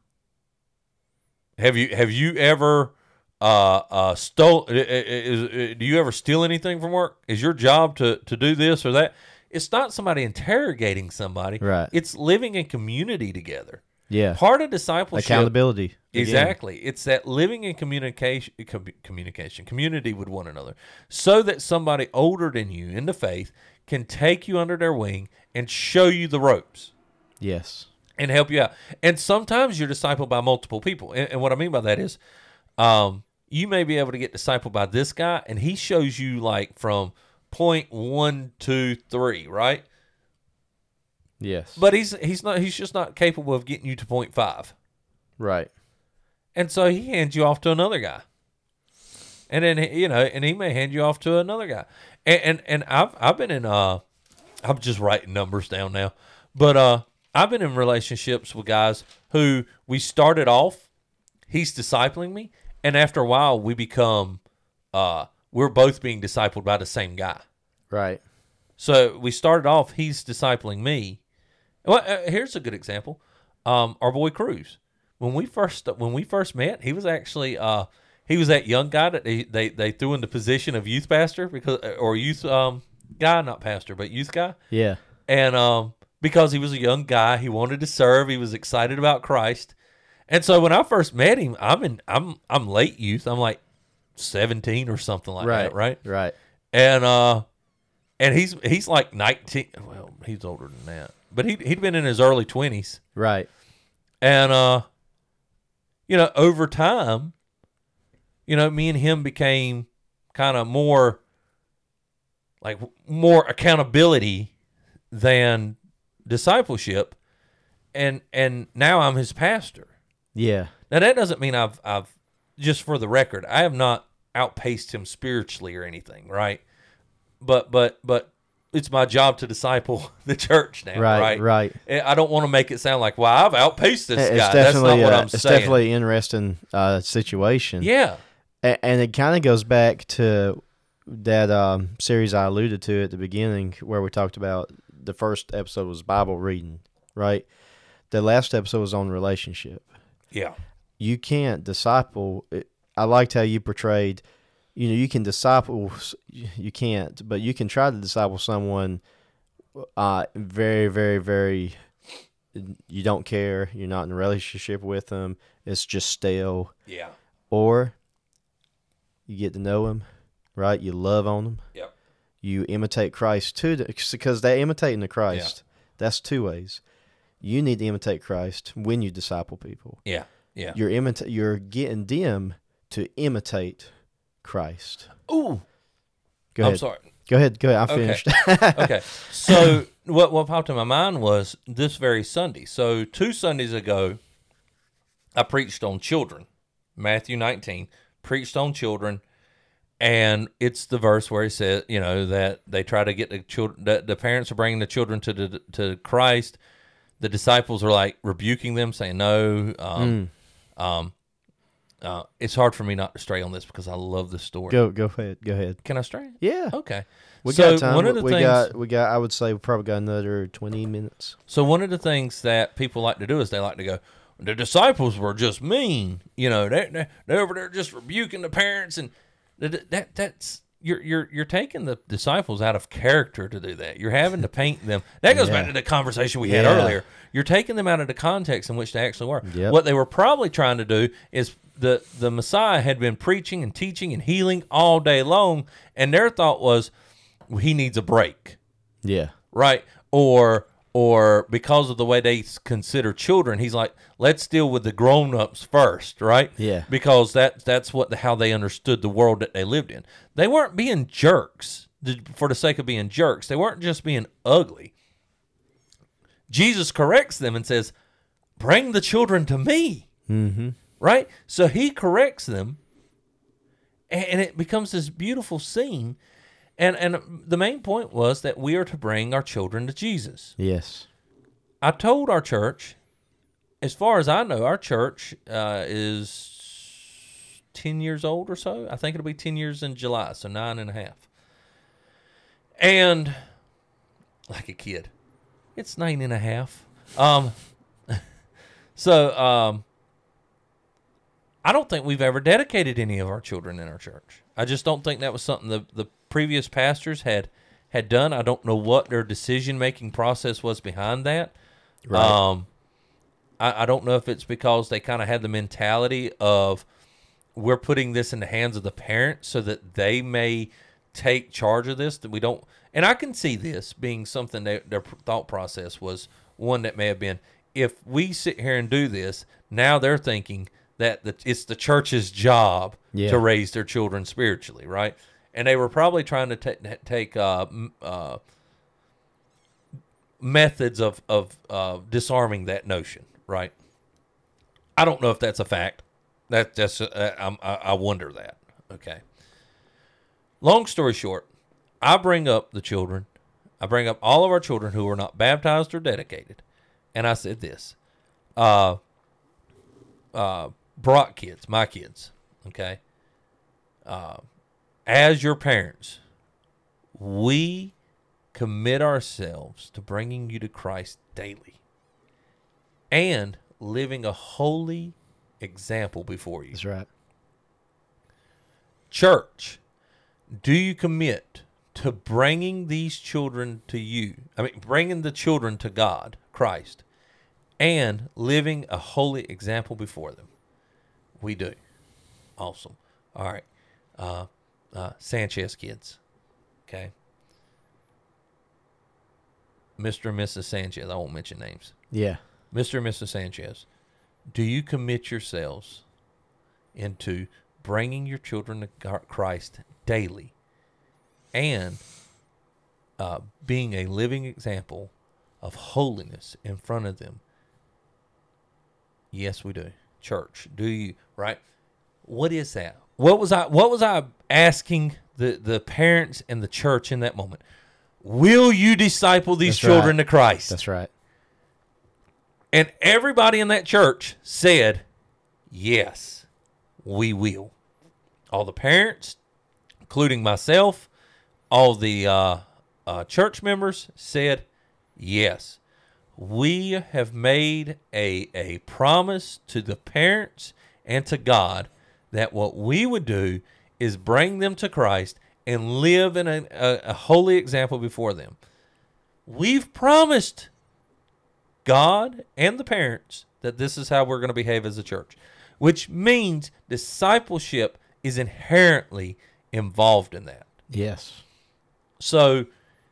Have you have you ever uh uh stole? Is, is, do you ever steal anything from work? Is your job to to do this or that? It's not somebody interrogating somebody. Right. It's living in community together. Yeah. Part of discipleship. Accountability. Again. Exactly. It's that living in communication, com- communication, community with one another, so that somebody older than you in the faith can take you under their wing and show you the ropes Yes. and help you out. And sometimes you're discipled by multiple people. And, and what I mean by that is, um, you may be able to get discipled by this guy, and he shows you like from point one, two, three, right? Yes. But he's he's not he's just not capable of getting you to point five. Right. And so he hands you off to another guy. And then, you know, and he may hand you off to another guy. And and, and I've I've been in uh I'm just writing numbers down now. But uh I've been in relationships with guys who we started off, he's discipling me, and after a while we become uh we're both being discipled by the same guy. Right. So we started off, he's discipling me. Well, uh, here's a good example. Um, our boy Cruz. When we first when we first met, he was actually uh, he was that young guy that they, they, they threw in the position of youth pastor because or youth um, guy, not pastor, but youth guy. Yeah. And um, because he was a young guy, he wanted to serve. He was excited about Christ. And so when I first met him, I'm in I'm I'm late youth. I'm like seventeen or something like Right. that, right? Right. And uh, and he's he's like nineteen. Well, he's older than that, but he he'd been in his early twenties. Right. And uh, you know, over time, you know, me and him became kind of more like more accountability than discipleship, and and now I'm his pastor. Yeah. Now that doesn't mean I've I've just for the record, I have not outpaced him spiritually or anything, right? But but but it's my job to disciple the church now, Right, right? right. I don't want to make it sound like, well, I've outpaced this It's guy. That's not what uh, I'm it's saying. definitely an interesting uh, situation. Yeah. A- and it kind of goes back to that um, series I alluded to at the beginning, where we talked about the first episode was Bible reading, right? The last episode was on relationship. Yeah. You can't disciple. I liked how you portrayed. You know, you can disciple. You can't, but you can try to disciple someone. Uh, very, very, very. You don't care. You're not in a relationship with them. It's just stale. Yeah. Or you get to know them, right? You love on them. Yep. You imitate Christ too, because they're imitating the Christ. Yeah. That's two ways. You need to imitate Christ when you disciple people. Yeah. Yeah. You're imita- You're getting them to imitate Christ. Ooh. Go ahead. I'm sorry. Go ahead. Go ahead. I'm okay. finished. Okay. So what what popped in my mind was this very Sunday. So two Sundays ago, I preached on children, Matthew nineteen, preached on children, and it's the verse where he says, you know, that they try to get the children, that the parents are bringing the children to the, to Christ. The disciples are like rebuking them, saying no. Um, mm. um, Uh, it's hard for me not to stray on this because I love this story. Go, go ahead, go ahead. Can I stray? Yeah. Okay. We so got time. One of the we things, got, we got. I would say we probably got another twenty minutes. So one of the things that people like to do is they like to go, the disciples were just mean. You know, they they they're over there just rebuking the parents, and that, that that's you're you're you're taking the disciples out of character to do that. You're having to paint them. That goes yeah. back to the conversation we had yeah. earlier. You're taking them out of the context in which they actually were. Yep. What they were probably trying to do is the the Messiah had been preaching and teaching and healing all day long, and their thought was, well, he needs a break. Yeah. Right? Or or because of the way they consider children, he's like, let's deal with the grown-ups first, right? Yeah. Because that that's what the, how they understood the world that they lived in. They weren't being jerks for the sake of being jerks. They weren't just being ugly. Jesus corrects them and says, bring the children to me. Mm-hmm. Right? So he corrects them, and it becomes this beautiful scene. And and the main point was that we are to bring our children to Jesus. Yes. I told our church, as far as I know, our church uh, is ten years old or so. I think it'll be ten years in July, so nine and a half. And like a kid, it's nine and a half. Um, so um, I don't think we've ever dedicated any of our children in our church. I just don't think that was something the, the previous pastors had had done. I don't know what their decision-making process was behind that. Right. Um, I, I don't know if it's because they kind of had the mentality of we're putting this in the hands of the parents so that they may take charge of this, that we don't. And I can see this being something that their thought process was one that may have been, if we sit here and do this, now they're thinking that the, it's the church's job yeah. to raise their children spiritually, right? And they were probably trying to ta- take uh, uh, methods of, of uh, disarming that notion, right? I don't know if that's a fact. That, that's uh, I, I wonder that, okay? Long story short, I bring up the children. I bring up all of our children who are not baptized or dedicated. And I said this. Uh, uh, Brock kids, my kids, okay? Uh, as your parents, we commit ourselves to bringing you to Christ daily and living a holy example before you. That's right. Church, do you commit to bringing these children to you? I mean, bringing the children to God, Christ, and living a holy example before them? We do. Awesome. All right. Uh, uh, Sanchez kids. Okay. Mister and Missus Sanchez. I won't mention names. Yeah. Mister and Missus Sanchez, do you commit yourselves into bringing your children to Christ daily and uh, being a living example of holiness in front of them? Yes, we do. Church, do you, right? What is that? What was I what was I asking the, the parents and the church in that moment? will you disciple these That's children right. to Christ? That's right. And everybody in that church said, yes, we will. All the parents, including myself, all the uh, uh, church members said, yes. We have made a, a promise to the parents and to God that what we would do is bring them to Christ and live in a, a, a holy example before them. We've promised God and the parents that this is how we're going to behave as a church, which means discipleship is inherently involved in that. Yes. So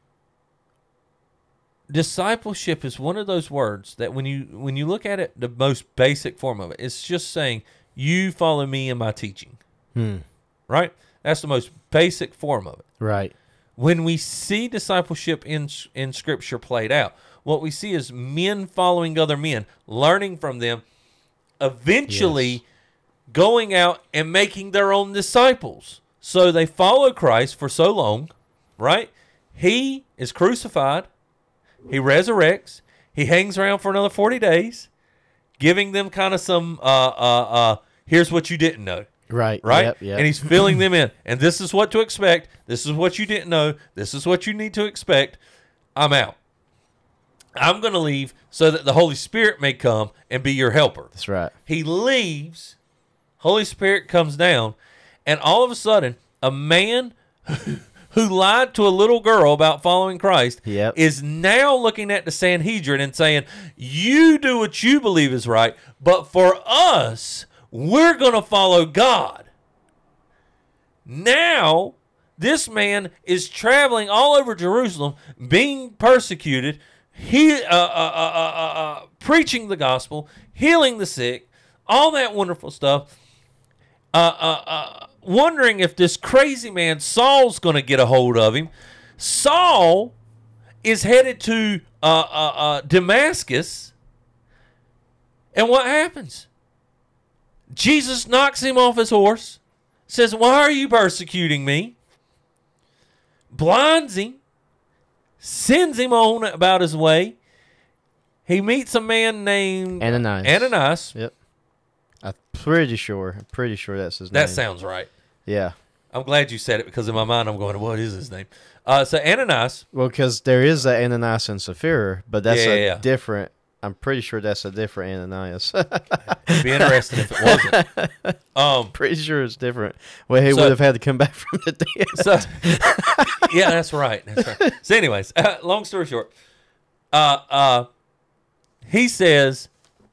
discipleship is one of those words that when you when you look at it, the most basic form of it, it's just saying, you follow me in my teaching. Hmm. Right? That's the most basic form of it. Right. When we see discipleship in in Scripture played out, what we see is men following other men, learning from them, eventually Yes. going out and making their own disciples. So they follow Christ for so long, right? He is crucified. He resurrects. He hangs around for another forty days, giving them kind of some, uh, uh, uh, here's what you didn't know. Right. Right? Yep, yep. And he's filling them in. And this is what to expect. This is what you didn't know. This is what you need to expect. I'm out. I'm going to leave so that the Holy Spirit may come and be your helper. That's right. He leaves. Holy Spirit comes down. And all of a sudden, a man who lied to a little girl about following Christ Yep. is now looking at the Sanhedrin and saying, you do what you believe is right, but for us, we're going to follow God. Now, this man is traveling all over Jerusalem, being persecuted, he, uh, uh, uh, uh, uh, preaching the gospel, healing the sick, all that wonderful stuff. Uh, uh, uh, wondering if this crazy man Saul's going to get a hold of him. Saul is headed to uh, uh, uh, Damascus, and what happens? Jesus knocks him off his horse, says, why are you persecuting me? Blinds him, sends him on about his way. He meets a man named Ananias. Ananias. Yep. I'm pretty sure. I'm pretty sure that's his name. That sounds right. Yeah. I'm glad you said it because in my mind I'm going, what is his name? Uh, so Ananias. Well, because there is a Ananias and Sapphira, but that's Yeah, a yeah, yeah. different. I'm pretty sure that's a different Ananias. It'd be interesting if it wasn't. Um, Pretty sure it's different. Well, he So- would have had to come back from the dead. so yeah, that's right. That's right. So, anyways, uh, long story short, uh, uh, he says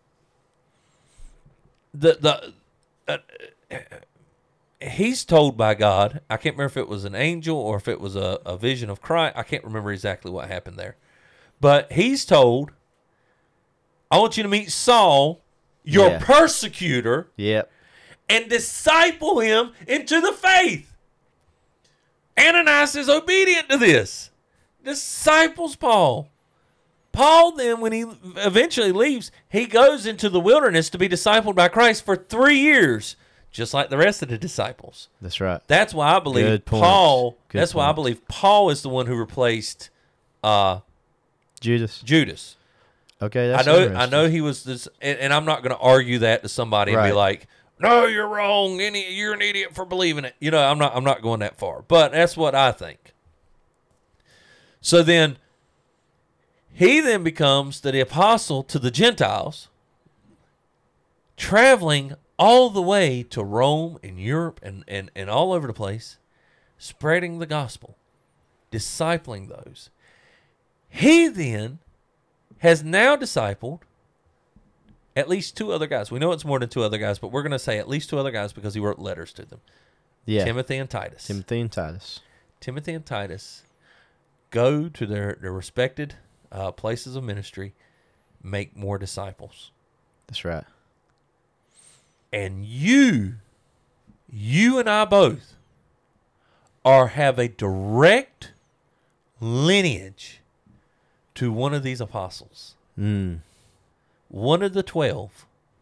the the uh, he's told by God. I can't remember if it was an angel or if it was a, a vision of Christ. I can't remember exactly what happened there, but he's told, I want you to meet Saul, your Yeah. persecutor, Yep. and disciple him into the faith. Ananias is obedient to this. Disciples Paul. Paul then, when he eventually leaves, he goes into the wilderness to be discipled by Christ for three years, just like the rest of the disciples. That's right. That's why I believe Good points. Paul, Good that's why I points. believe Paul is the one who replaced uh, Judas. Judas. Okay, that's I know, I interesting. know he was this, and, and I'm not going to argue that to somebody and be Right. like, "No, you're wrong. Any, you're an idiot for believing it." You know, I'm not, I'm not going that far, but that's what I think. So then, he then becomes the apostle to the Gentiles, traveling all the way to Rome and Europe and, and, and all over the place, spreading the gospel, discipling those. He then has now discipled at least two other guys. We know it's more than two other guys, but we're going to say at least two other guys because he wrote letters to them. Yeah. Timothy and Titus. Timothy and Titus. Timothy and Titus go to their, their respected uh, places of ministry, make more disciples. That's right. And you, you and I both, are have a direct lineage to one of these apostles. Mm. One of the twelve.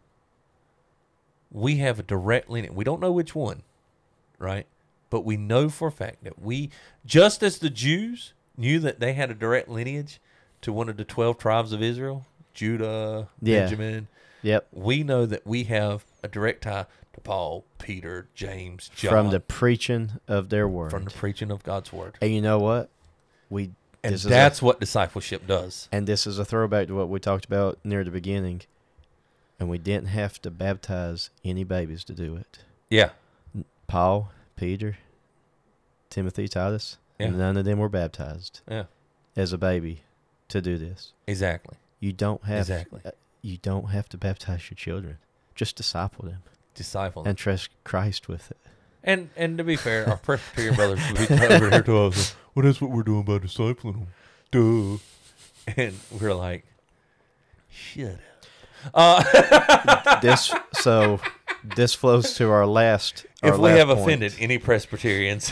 We have a direct lineage. We don't know which one, right? But we know for a fact that we, just as the Jews knew that they had a direct lineage to one of the twelve tribes of Israel, Judah, Yeah. Benjamin. Yep. We know that we have a direct tie to Paul, Peter, James, John. From the preaching of their word. From the preaching of God's word. And you know what? We And this that's is a, what discipleship does. and this is a throwback to what we talked about near the beginning. And we didn't have to baptize any babies to do it. Yeah. Paul, Peter, Timothy, Titus, Yeah. none of them were baptized Yeah. as a baby to do this. Exactly. You don't have Exactly. uh, you don't have to baptize your children. Just disciple them Disciple. and trust Christ with it. And and to be fair, our Presbyterian brothers would be over here to us. Well, that's what we're doing by discipling them. Duh. And we're like, shut up. Uh, This so this flows to our last. Our if we last have point. offended any Presbyterians,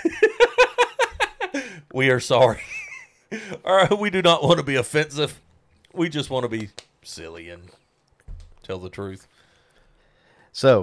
we are sorry. All right, we do not want to be offensive. We just want to be silly and tell the truth. So,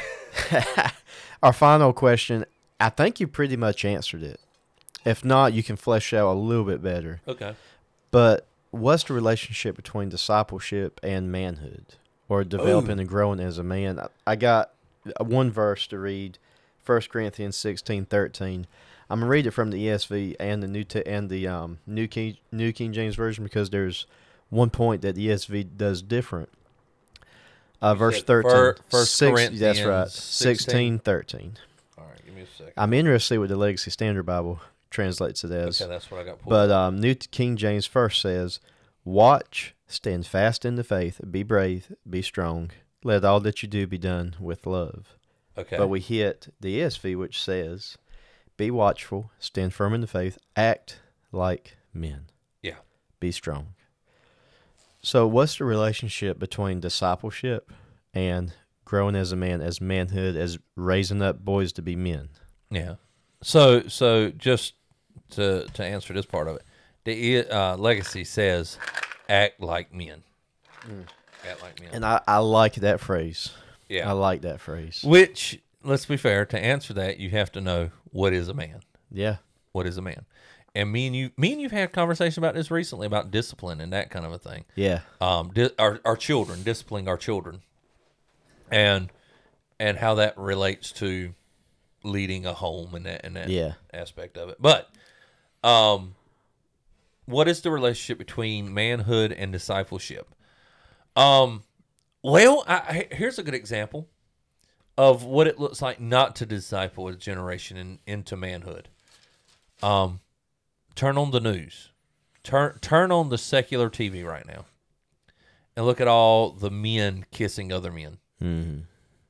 our final question, I think you pretty much answered it. If not, you can flesh out a little bit better. Okay. But what's the relationship between discipleship and manhood, or developing Ooh. and growing as a man? I- I got one verse to read, First Corinthians sixteen thirteen. I'm gonna read it from the E S V and the new te- and the um, new King New King James Version because there's one point that the E S V does different. Uh, You verse said thirteen. fir- First Six- Corinthians that's right. sixteen? Sixteen thirteen. All right, give me a second. I'm interested to see what the Legacy Standard Bible translates it as. Okay, that's what I got pulled But up. um, New King James first says, "Watch, stand fast in the faith, be brave, be strong. Let all that you do be done with love." Okay. But we hit the E S V, which says, "Be watchful, stand firm in the faith, act like men." Yeah. Be strong. So, what's the relationship between discipleship and growing as a man, as manhood, as raising up boys to be men? Yeah. So so just to to answer this part of it, the uh, legacy says, "Act like men." Act like men. And I, I like that phrase. yeah. I like that phrase. Which, let's be fair, to answer that, you have to know what is a man. Yeah. What is a man? And me and you, me and you've had a conversation about this recently about discipline and that kind of a thing. Yeah. Um, di- our our children, disciplining our children, and and how that relates to leading a home and that and that Yeah. aspect of it. But, um, what is the relationship between manhood and discipleship? Um, well, I, I- here's a good example of what it looks like not to disciple a generation in, into manhood. Um, turn on the news, turn turn on the secular T V right now, and look at all the men kissing other men. Mm-hmm.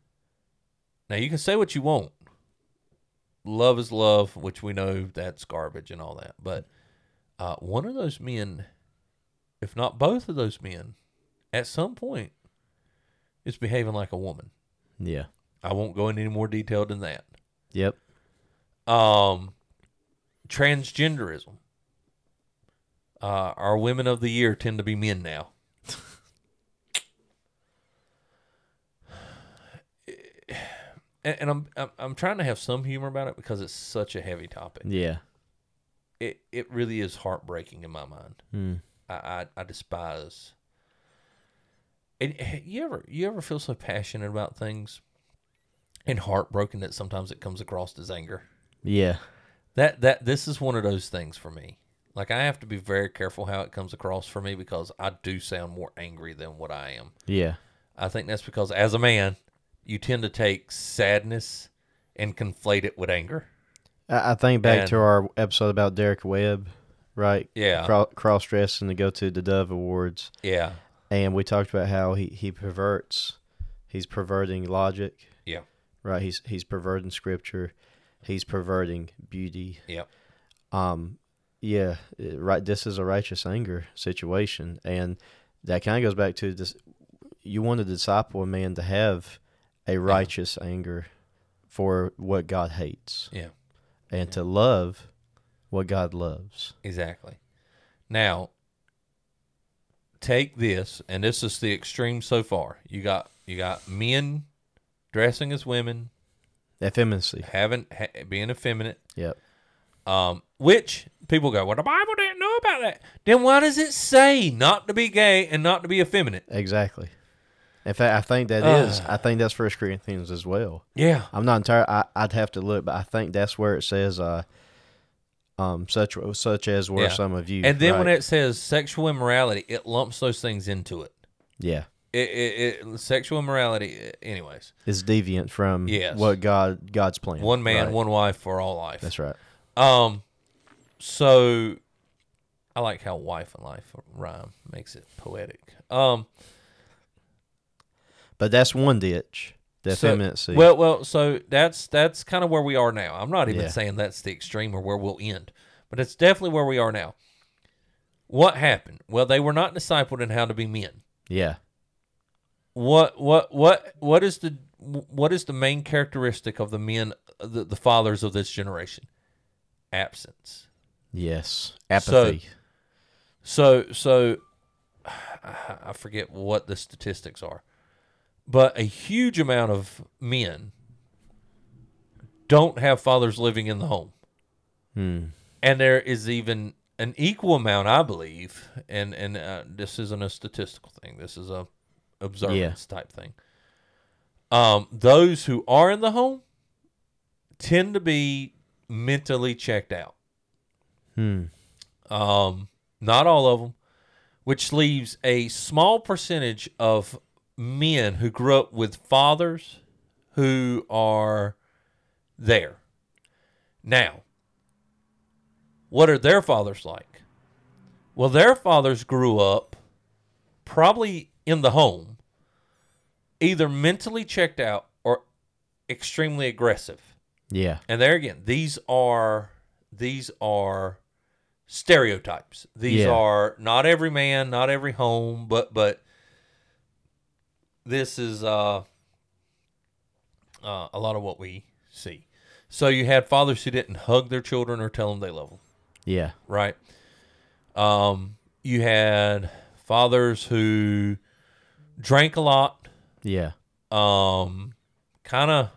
Now you can say what you want. Love is love, which we know that's garbage and all that. But uh, one of those men, if not both of those men, at some point is behaving like a woman. Yeah. I won't go into any more detail than that. Yep. Um, transgenderism. Uh, our women of the year tend to be men now. and, and I'm, I'm I'm trying to have some humor about it because it's such a heavy topic. Yeah. It it really is heartbreaking in my mind. Mm. I I, I despise. And you ever you ever feel so passionate about things and heartbroken that sometimes it comes across as anger? Yeah. That that this is one of those things for me. Like, I have to be very careful how it comes across for me because I do sound more angry than what I am. Yeah. I think that's because as a man, you tend to take sadness and conflate it with anger. I, I think back And- to our episode about Derek Webb, right? Yeah. Cro- cross dressing to go to the Dove Awards. Yeah. And we talked about how he, he perverts, he's perverting logic, Yeah. right? He's he's perverting scripture, he's perverting beauty. Yeah. Um, yeah, it- right. This is a righteous anger situation, and that kind of goes back to this. You want to disciple a man to have a righteous anger for what God hates, Yeah. and to love what God loves. Exactly. Now, take this, and this is the extreme so far. You got you got men dressing as women, Effeminacy. having ha, being effeminate, Yep. um, which people go, well, the Bible didn't know about that. Then why does it say not to be gay and not to be effeminate? Exactly. In fact, I think that uh, is. I think that's First Corinthians as well. Yeah. I'm not entirely. I, I'd have to look, but I think that's where it says, uh, um, such such as were yeah. some of you. And then right? when it says sexual immorality, it lumps those things into it. Yeah. It, it, it sexual immorality, anyways, is deviant from yes. what God God's plan. One man, right. one wife for all life. That's right. Um, so I like how wife and life rhyme, makes it poetic. Um, but that's one ditch. The so, effeminacy. Well, well, so that's that's kind of where we are now. I'm not even yeah. saying that's the extreme or where we'll end, but it's definitely where we are now. What happened? Well, they were not discipled in how to be men. Yeah. What what what what is the what is the main characteristic of the men, the, the fathers of this generation? Absence. Yes, apathy. So so, so I forget what the statistics are, but a huge amount of men don't have fathers living in the home, hmm. and there is even an equal amount, I believe, and and uh, this isn't a statistical thing. This is a observance yeah. type thing. Um, those who are in the home tend to be mentally checked out. Hmm. Um, not all of them, which leaves a small percentage of men who grew up with fathers who are there. Now, what are their fathers like? Well, their fathers grew up probably in the home, either mentally checked out or extremely aggressive. Yeah. And there again, these are these are stereotypes. These yeah. are not every man, not every home, but but this is uh, uh, a lot of what we see. So you had fathers who didn't hug their children or tell them they love them. Yeah. Right. Um, you had fathers who drank a lot. Yeah. Um, kind of,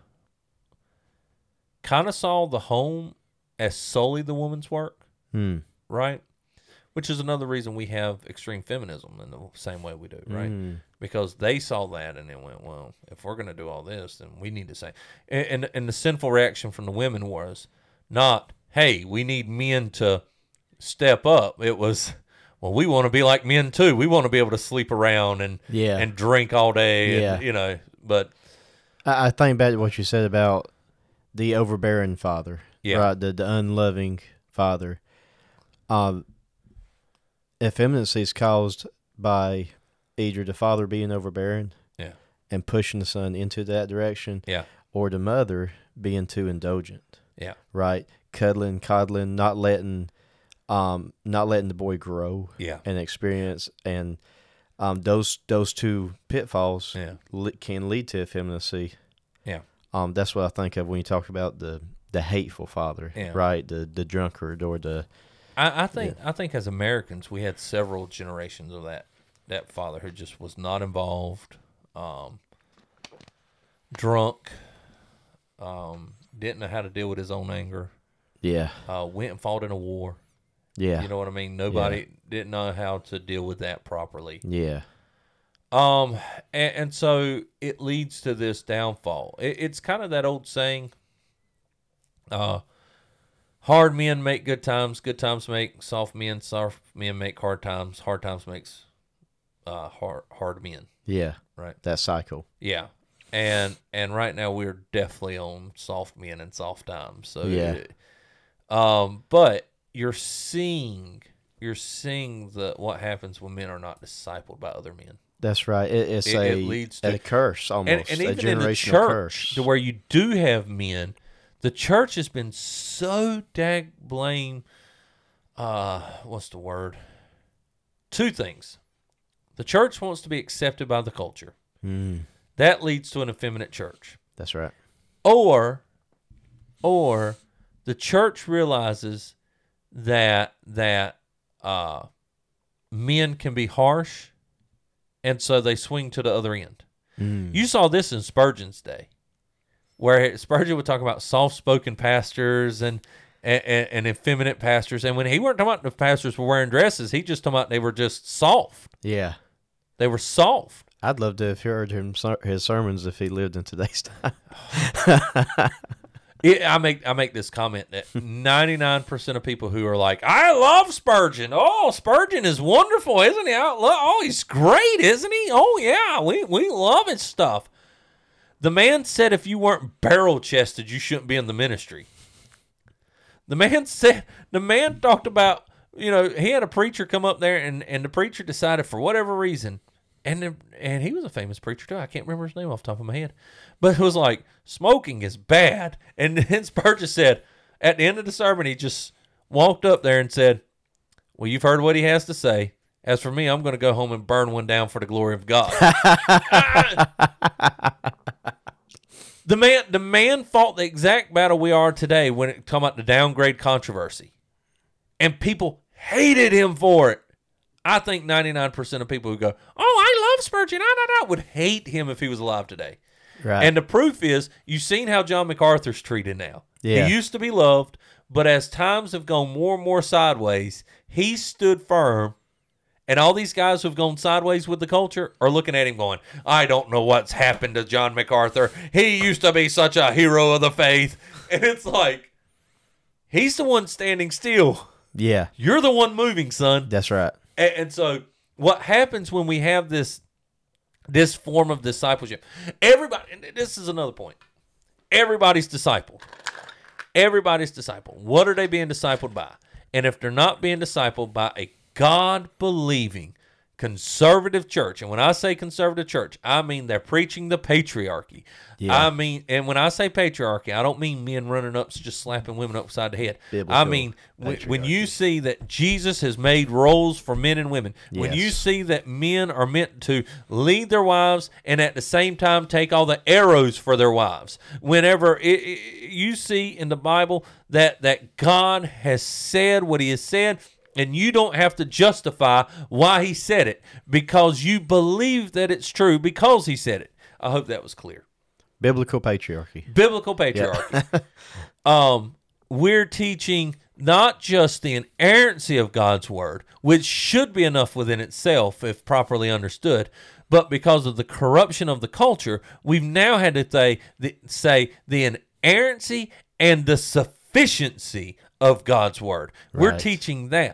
kind of saw the home as solely the woman's work. Hmm. Right. Which is another reason we have extreme feminism in the same way we do. Right. Mm. Because they saw that and then went, well, if we're going to do all this, then we need to say, and, and, and the sinful reaction from the women was not, hey, we need men to step up. It was, well, we want to be like men too. We want to be able to sleep around and yeah. and drink all day. Yeah. And, you know, but I, I think back to what you said about the overbearing father. Yeah. Right. The, the unloving father. Um, effeminacy is caused by either the father being overbearing yeah. and pushing the son into that direction, yeah. or the mother being too indulgent. Yeah. Right. Cuddling, coddling, not letting Um, not letting the boy grow yeah. and experience, and um, those those two pitfalls yeah. li- can lead to effeminacy. Yeah, um, that's what I think of when you talk about the, the hateful father, yeah. right? The the drunkard or the. I, I think yeah. I think as Americans we had several generations of that that father who just was not involved, um, drunk, um, didn't know how to deal with his own anger. Yeah, uh, went and fought in a war. Yeah. You know what I mean? Nobody yeah. didn't know how to deal with that properly. Yeah. Um, and, and so it leads to this downfall. It, it's kind of that old saying, uh, hard men make good times, good times make soft men, soft men make hard times, hard times makes uh, hard, hard men. Yeah. Right. That cycle. Yeah. And and right now we're definitely on soft men and soft times. So yeah. It, um, but you're seeing you're seeing the what happens when men are not discipled by other men. That's right. It, it's it, a, it leads to, a curse almost, and, and a even in the generational church, curse. To where you do have men, the church has been so dag blame. Uh, what's the word? Two things. The church wants to be accepted by the culture. Mm. That leads to an effeminate church. That's right. Or, or the church realizes that that uh, men can be harsh, and so they swing to the other end. Mm. You saw this in Spurgeon's day, where Spurgeon would talk about soft-spoken pastors, and and, and, and effeminate pastors. And when he weren't talking about the pastors were wearing dresses, he just talking about they were just soft. Yeah. They were soft. I'd love to have heard him his sermons if he lived in today's time. it, I make I make this comment that ninety-nine percent of people who are like, I love Spurgeon. Oh, Spurgeon is wonderful, isn't he? I love, oh, he's great, isn't he? Oh, yeah, we, we love his stuff. The man said if you weren't barrel-chested, you shouldn't be in the ministry. The man said, the man talked about, you know, he had a preacher come up there, and, and the preacher decided for whatever reason, and and he was a famous preacher too. I can't remember his name off the top of my head. But it was like, smoking is bad. And then Spurgeon said, at the end of the sermon, he just walked up there and said, well, you've heard what he has to say. As for me, I'm going to go home and burn one down for the glory of God. The man, the man fought the exact battle we are today when it come about the downgrade controversy. And people hated him for it. I think ninety-nine percent of people who go, oh, I love Spurgeon, I, I, I, would hate him if he was alive today. Right. And the proof is, you've seen how John MacArthur's treated now. Yeah. He used to be loved, but as times have gone more and more sideways, he stood firm. And all these guys who have gone sideways with the culture are looking at him going, I don't know what's happened to John MacArthur. He used to be such a hero of the faith. And it's like, he's the one standing still. Yeah. You're the one moving, son. That's right. And, and so what happens when we have this this form of discipleship? Everybody, and this is another point. Everybody's discipled. Everybody's discipled. What are they being discipled by? And if they're not being discipled by a God-believing conservative church, and when I say conservative church, I mean they're preaching the patriarchy. Yeah. I mean, and when I say patriarchy, I don't mean men running up just slapping women upside the head. Biblical I mean, when, when you see that Jesus has made roles for men and women, yes. when you see that men are meant to lead their wives and at the same time take all the arrows for their wives, whenever it, it, you see in the Bible that, that God has said what he has said, and you don't have to justify why he said it because you believe that it's true because he said it. I hope that was clear. Biblical patriarchy. Biblical patriarchy. Yeah. um, we're teaching not just the inerrancy of God's word, which should be enough within itself if properly understood, but because of the corruption of the culture, we've now had to say the, say the inerrancy and the sufficiency of God's word. Right. We're teaching that.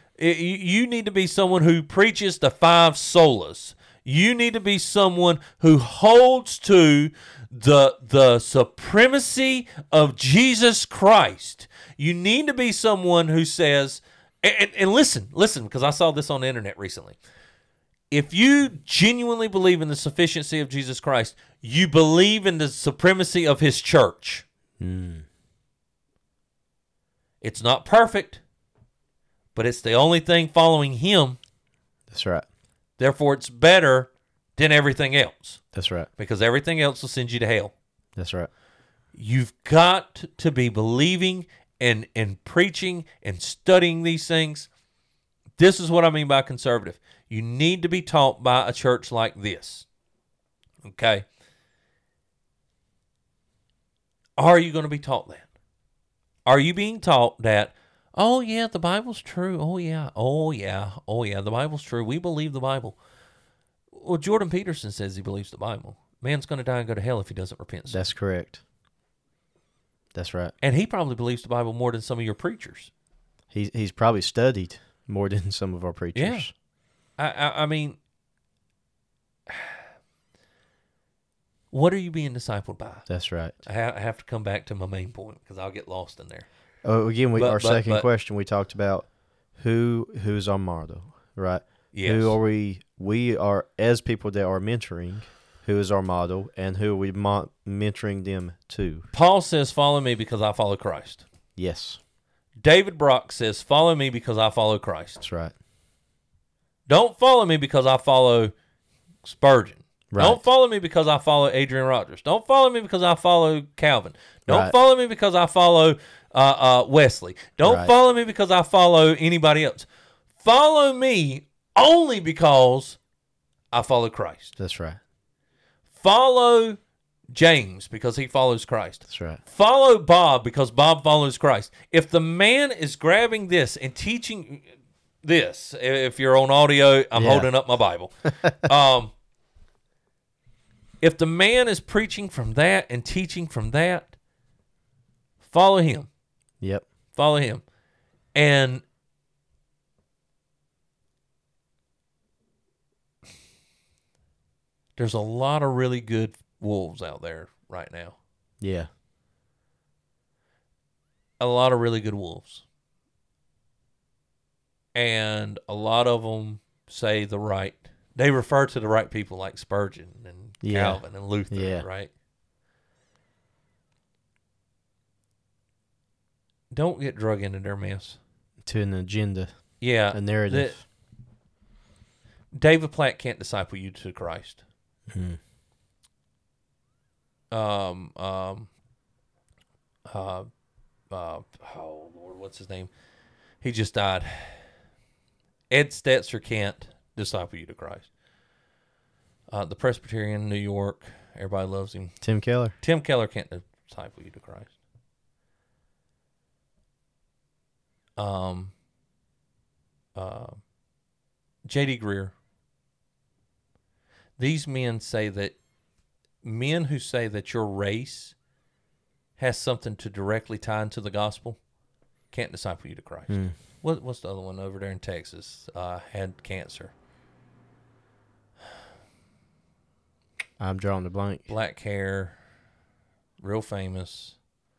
You need to be someone who preaches the five solas. You need to be someone who holds to the, the supremacy of Jesus Christ. You need to be someone who says, and, and listen, listen, because I saw this on the internet recently. If you genuinely believe in the sufficiency of Jesus Christ, you believe in the supremacy of his church. Mm. It's not perfect, but it's the only thing following him. That's right. Therefore, it's better than everything else. That's right. Because everything else will send you to hell. That's right. You've got to be believing and, and preaching and studying these things. This is what I mean by conservative. You need to be taught by a church like this. Okay? Are you going to be taught that? Are you being taught that, oh, yeah, the Bible's true. Oh, yeah. Oh, yeah. Oh, yeah. The Bible's true. We believe the Bible. Well, Jordan Peterson says he believes the Bible. Man's going to die and go to hell if he doesn't repent. That's correct. That's right. And he probably believes the Bible more than some of your preachers. He's, he's probably studied more than some of our preachers. Yeah. I, I, I mean, what are you being discipled by? That's right. I, ha- I have to come back to my main point because I'll get lost in there. Oh, again, we, But- our but- second but- question, we talked about who who's our model, right? Yes. Who are we? We are, as people that are mentoring, who is our model, and who are we mo- mentoring them to? Paul says, follow me because I follow Christ. Yes, David Brock says, follow me because I follow Christ. that's right. Don't follow me because I follow Spurgeon. Right. Don't follow me because I follow Adrian Rogers. Don't follow me because I follow Calvin. Don't Right. follow me because I follow uh, uh, Wesley. Don't Right. follow me because I follow anybody else. Follow me only because I follow Christ. That's right. Follow James because he follows Christ. That's right. Follow Bob because Bob follows Christ. If the man is grabbing this and teaching this, if you're on audio, I'm Yeah. holding up my Bible. um, if the man is preaching from that and teaching from that, follow him. Yep. Follow him. And there's a lot of really good wolves out there right now. Yeah. A lot of really good wolves. And a lot of them say the right, they refer to the right people like Spurgeon and Yeah. Calvin and Luther, Yeah. right? Don't get drug into their mess. To an agenda, Yeah. a narrative. the- David Platt can't disciple you to Christ. Mm. Um, um, uh, uh, oh Lord, what's his name? He just died. Ed Stetzer can't disciple you to Christ. Uh, the Presbyterian in New York, everybody loves him. Tim Keller. Tim Keller can't disciple you to Christ. Um, uh, J D Greer. These men say that men who say that your race has something to directly tie into the gospel can't disciple you to Christ. Mm. What, what's the other one over there in Texas? Uh, had cancer. I'm drawing the blank. Black hair. Real famous.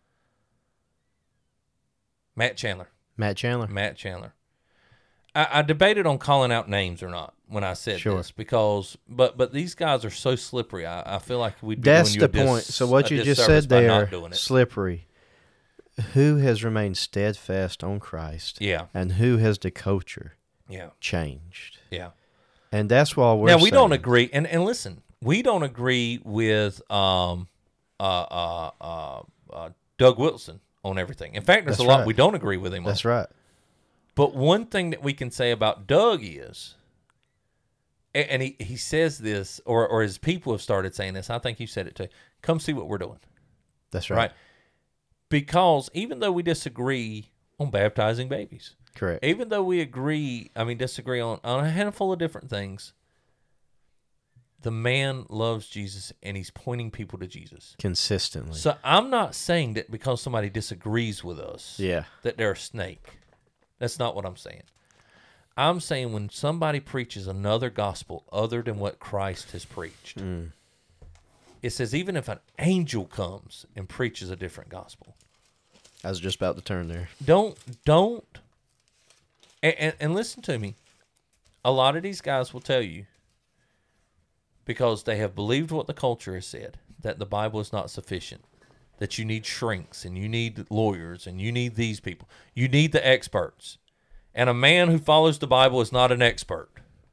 Matt Chandler. Matt Chandler. Matt Chandler. I, I debated on calling out names or not when I said Sure. this because, but but these guys are so slippery. I, I feel like we'd be That's doing the you a dis- point. So what a you just disservice said by there, not doing it. slippery. Who has remained steadfast on Christ? Yeah, And who has the culture yeah, changed? yeah. And that's why we're Now we don't saying- agree, and and listen, we don't agree with um uh uh uh, uh Doug Wilson on everything. In fact, there's That's a lot right. we don't agree with him on. That's right. But one thing that we can say about Doug is, a- and he, he says this, or, or his people have started saying this, I think you said it too, come see what we're doing, That's right? right. Because even though we disagree on baptizing babies, Correct. even though we agree, I mean, disagree on, on a handful of different things, the man loves Jesus and he's pointing people to Jesus. Consistently. So I'm not saying that because somebody disagrees with us, yeah. that they're a snake. That's not what I'm saying. I'm saying when somebody preaches another gospel other than what Christ has preached, Mm. it says even if an angel comes and preaches a different gospel, I was just about to turn there. don't, don't, and, and, and listen to me. A lot of these guys will tell you, because they have believed what the culture has said, that the Bible is not sufficient, that you need shrinks and you need lawyers and you need these people. You need the experts. And a man who follows the Bible is not an expert.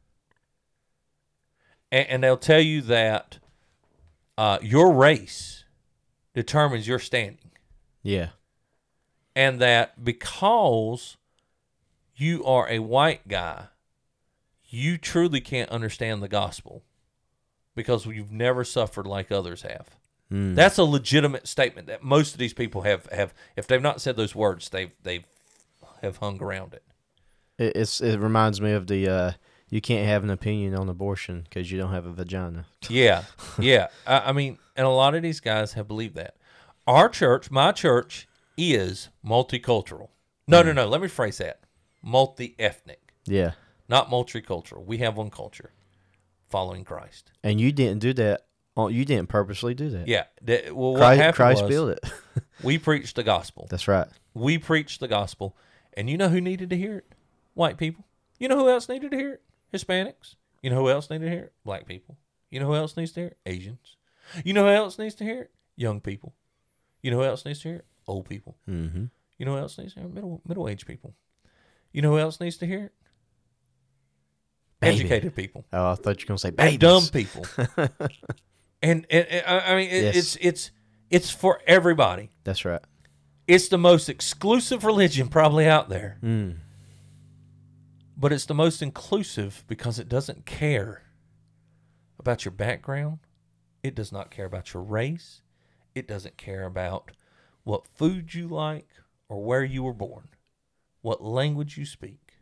And, and they'll tell you that uh, your race determines your standing. Yeah. And that because you are a white guy, you truly can't understand the gospel because you've never suffered like others have. Mm. That's a legitimate statement that most of these people have, have if they've not said those words, they've they've have hung around it. It, it's it reminds me of the uh, you can't have an opinion on abortion because you don't have a vagina. Yeah, yeah. I, I mean, and a lot of these guys have believed that. Our church, my church, is multicultural. No, no, no. Let me phrase that: multi-ethnic, Yeah. not multicultural. We have one culture, following Christ. And you didn't do that. on- You didn't purposely do that. Yeah. The, well, what Christ, happened Christ was built it. we preached the gospel. That's right. We preached the gospel, and you know who needed to hear it? White people. You know who else needed to hear it? Hispanics. You know who else needed to hear it? Black people. You know who else needs to hear it? Asians. You know who else needs to hear it? Young people. You know who else needs to hear it? Old people. Mm-hmm. You know who else needs to hear it? Middle middle aged people. You know who else needs to hear it? Baby. Educated people. Oh, I thought you were gonna say And babies. dumb people. and, and, and I I mean, it, Yes. it's it's it's for everybody. That's right. It's the most exclusive religion probably out there. Mm. But it's the most inclusive because it doesn't care about your background It does not care about your race. It doesn't care about what food you like or where you were born, what language you speak.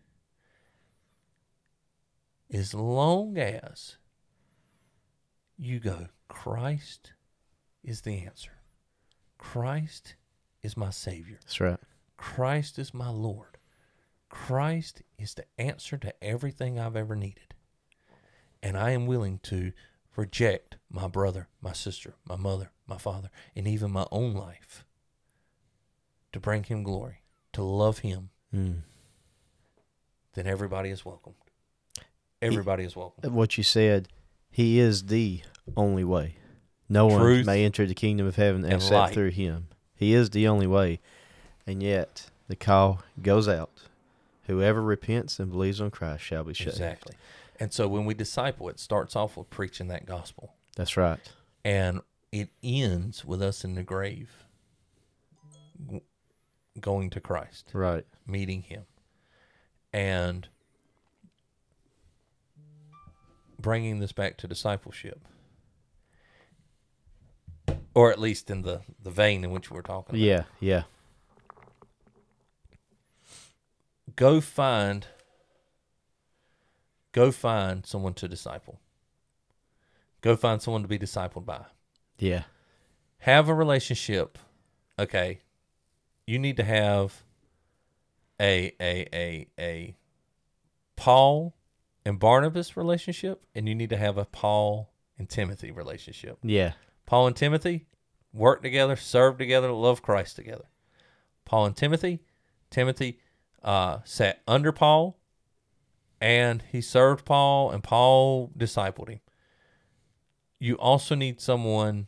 As long as you go, Christ is the answer. Christ is my Savior. That's right. Christ is my Lord. Christ is the answer to everything I've ever needed. And I am willing to reject my brother, my sister, my mother, my father, and even my own life to bring him glory, to love him. Mm. Then everybody is welcomed. Everybody is welcome. What you said, he is the only way. No Truth one may enter the kingdom of heaven and except light. through him. He is the only way. And yet, the call goes out. Whoever repents and believes on Christ shall be saved. Exactly. And so when we disciple, it starts off with preaching that gospel. That's right. And it ends with us in the grave g- going to Christ. Right. Meeting him. And bringing this back to discipleship. Or at least in the, the vein in which we're talking about. Yeah, yeah. Go find, go find someone to disciple. Go find someone to be discipled by. Yeah. Have a relationship. Okay. You need to have a, a, a, a Paul and Barnabas relationship, and you need to have a Paul and Timothy relationship. Yeah. Paul and Timothy work together, serve together, love Christ together. Paul and Timothy, Timothy uh, sat under Paul, and he served Paul, and Paul discipled him. You also need someone,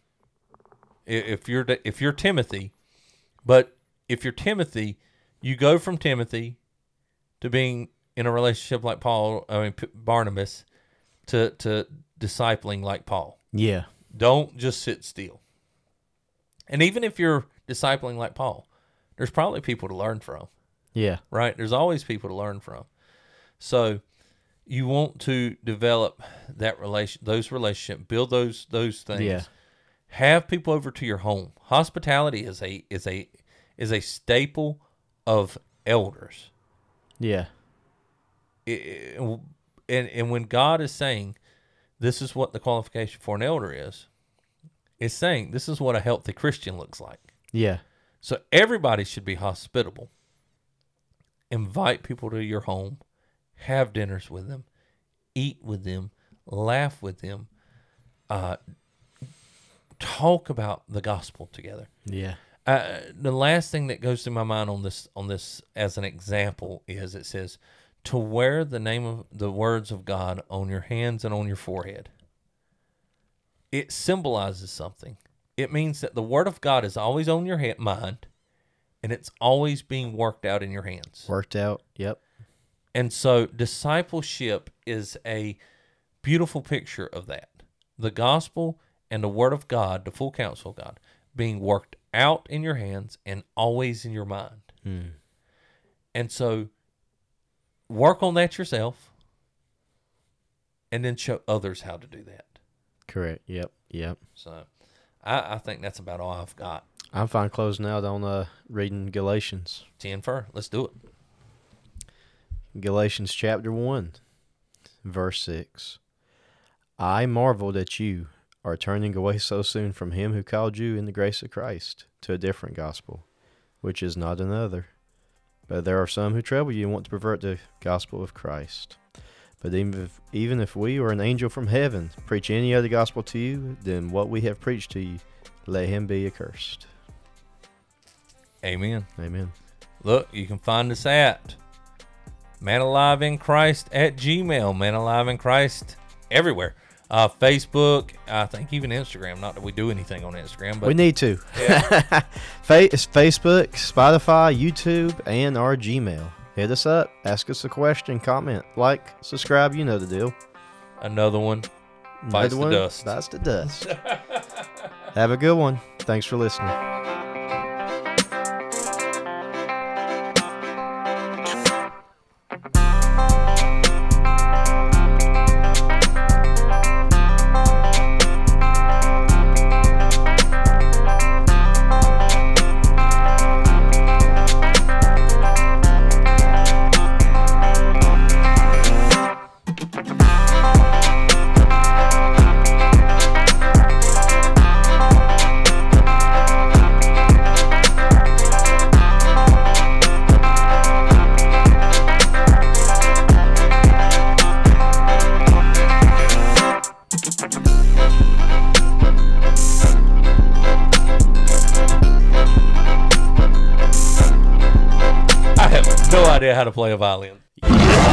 if you're if you're Timothy, but if you're Timothy, you go from Timothy to being in a relationship like Paul, I mean Barnabas, to to discipling like Paul. Yeah. Don't just sit still. And even if you're discipling like Paul, there's probably people to learn from, Yeah. right? There's always people to learn from. So you want to develop that relation, those relationships, build those those things. Yeah. Have people over to your home. Hospitality is a is a is a staple of elders. Yeah. It, and and when God is saying, this is what the qualification for an elder is, it's saying this is what a healthy Christian looks like. Yeah. So everybody should be hospitable. Invite people to your home. Have dinners with them. Eat with them. Laugh with them. Uh, talk about the gospel together. Yeah. Uh, the last thing that goes through my mind on this on this as an example is it says to wear the name of the words of God on your hands and on your forehead. It symbolizes something. It means that the word of God is always on your hand, mind, and it's always being worked out in your hands. Worked out. Yep. And so discipleship is a beautiful picture of that. The gospel and the word of God, the full counsel of God, being worked out in your hands and always in your mind. Mm. And so work on that yourself and then show others how to do that. Correct. Yep. Yep. So I, I think that's about all I've got. I'm fine closing out on uh, reading Galatians. ten for, let's do it. Galatians chapter one, verse six. I marvel that you are turning away so soon from him who called you in the grace of Christ to a different gospel, which is not another. But there are some who trouble you and want to pervert the gospel of Christ. But even if, even if we or an angel from heaven preach any other gospel to you than what we have preached to you, let him be accursed. Amen. Amen. Look, you can find us at Man Alive in Christ at Gmail. Man Alive in Christ everywhere. Uh, Facebook, I think even Instagram. Not that we do anything on Instagram, but We need to. Yeah. Fa- it's Facebook, Spotify, YouTube, and our Gmail. Hit us up. Ask us a question. Comment. Like. Subscribe. You know the deal. another one bites Another the one dust. Bites the dust. Have a good one. Thanks for listening. no idea how to play a violin. You